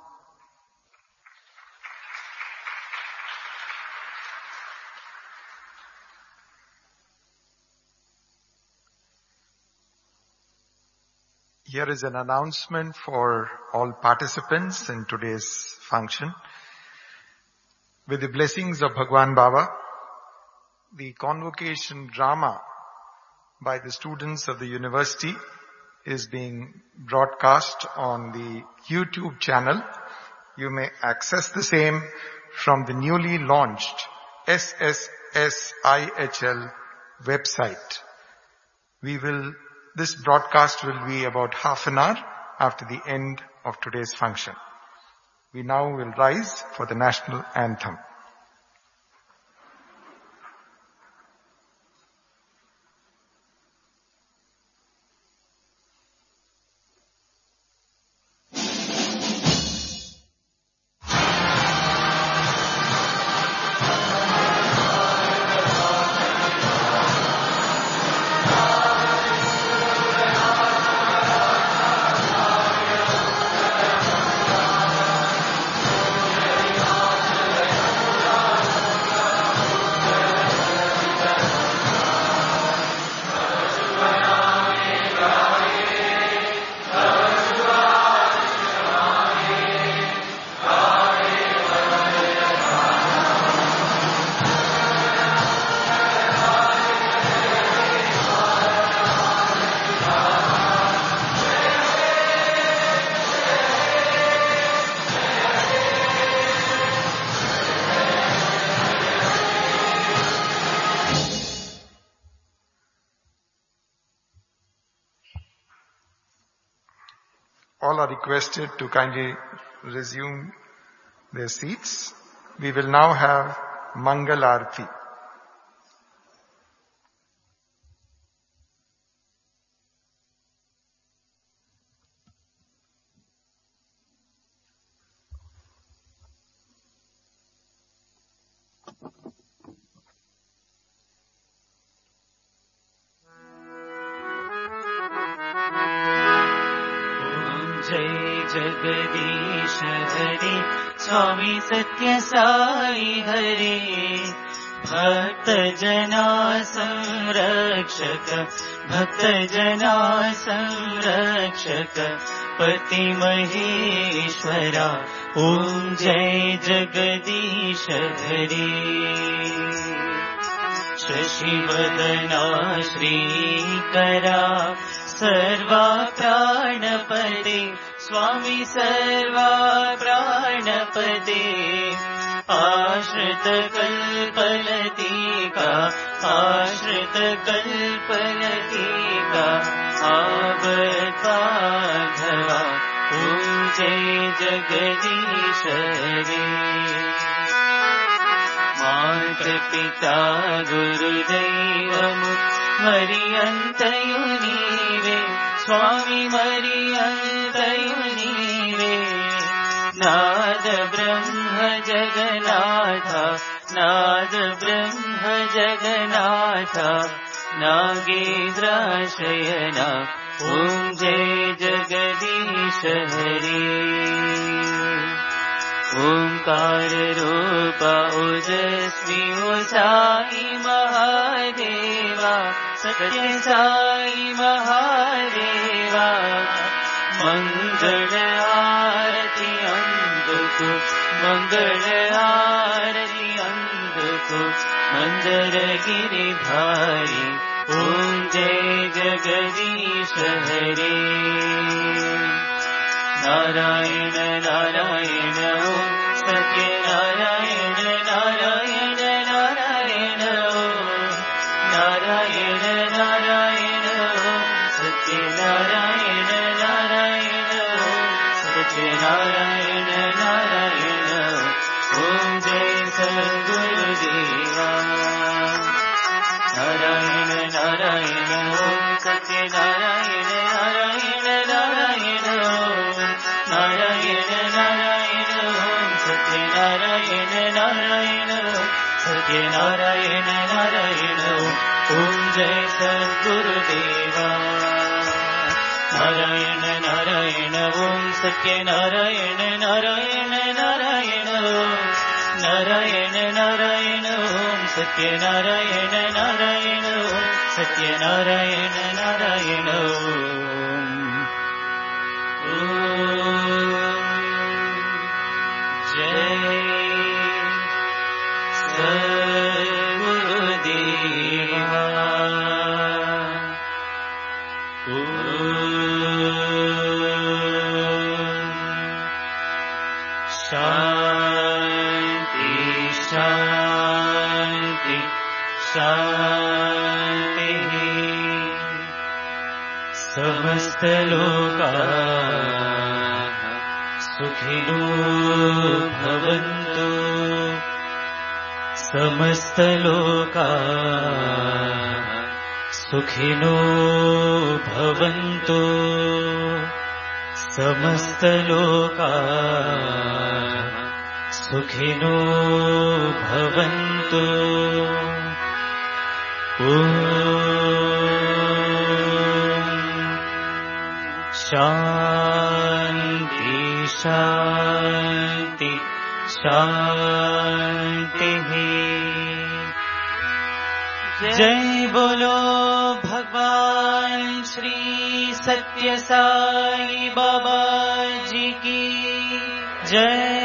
Here is an announcement for all participants in today's function. With the blessings of Bhagwan Baba, the convocation drama by the students of the university is being broadcast on the YouTube channel. You may access the same from the newly launched S S S I H L website. We will This broadcast will be about half an hour after the end of today's function. We now will rise for the national anthem. All are requested to kindly resume their seats. We will now have Mangal Aarti. Jagdish हरे स्वामी सत्य साई हरे भक्त जना संरक्षक भक्त जना संरक्षक पति महेश्वरा ओम जय जगदीश हरे शशिवदना श्रीकरा सर्वा प्राणपते स्वामी सर्वा प्राणपते आश्रित कल्पलतिका आश्रित कल्पलतिका आवद्बांधवा ॐ जय जगदीश रे मातृपिता गुरुदैवमु मरियन्तयु नीवे स्वामी मरियन्तयु नीवे नाद ब्रह्म जगन्नाथ नाद ब्रह्म जगन्नाथ नागेन्द्रशयन ॐ जय जगदीश हरे ओंकार रूप ओजस्वी ओ साई महादेवा सत्य साई महादेवा मंगल आरती अंधको मंगल आरती अंधको मंदर गिरिधारी ओम जय जगदीश हरे नारायण नारायण ओम सत्य नारायण नारायण नारायण ओम नारायण नारायण ओम सत्य नारायण नारायण ओम सत्य नारायण नारायण ओम जय सद्गुरुदेवा नारायण नारायण ओम सत्य नारायण नारायण नारायण ओम नारायण नारायण ओम सत्य नारायण नारायण सत्य नारायण नारायण ओम जय सद्गुरुदेवा नारायण नारायण ओम सत्य नारायण नारायण नारायण नारायण नारायण ओम सत्य नारायण नारायण सत्य नारायण नारायण जय सद्गुरुदेवा शांति शांति शांति समस्त लोका सुखिनो भवन्तु समस्त लोका सुखिनो भवन्तु समस्त लोका सुखिनो भवन्तु ॐ शान्ति शान्ति शान्तिः जय बोलो भगवान श्री सत्य साई बाबा जी की जय।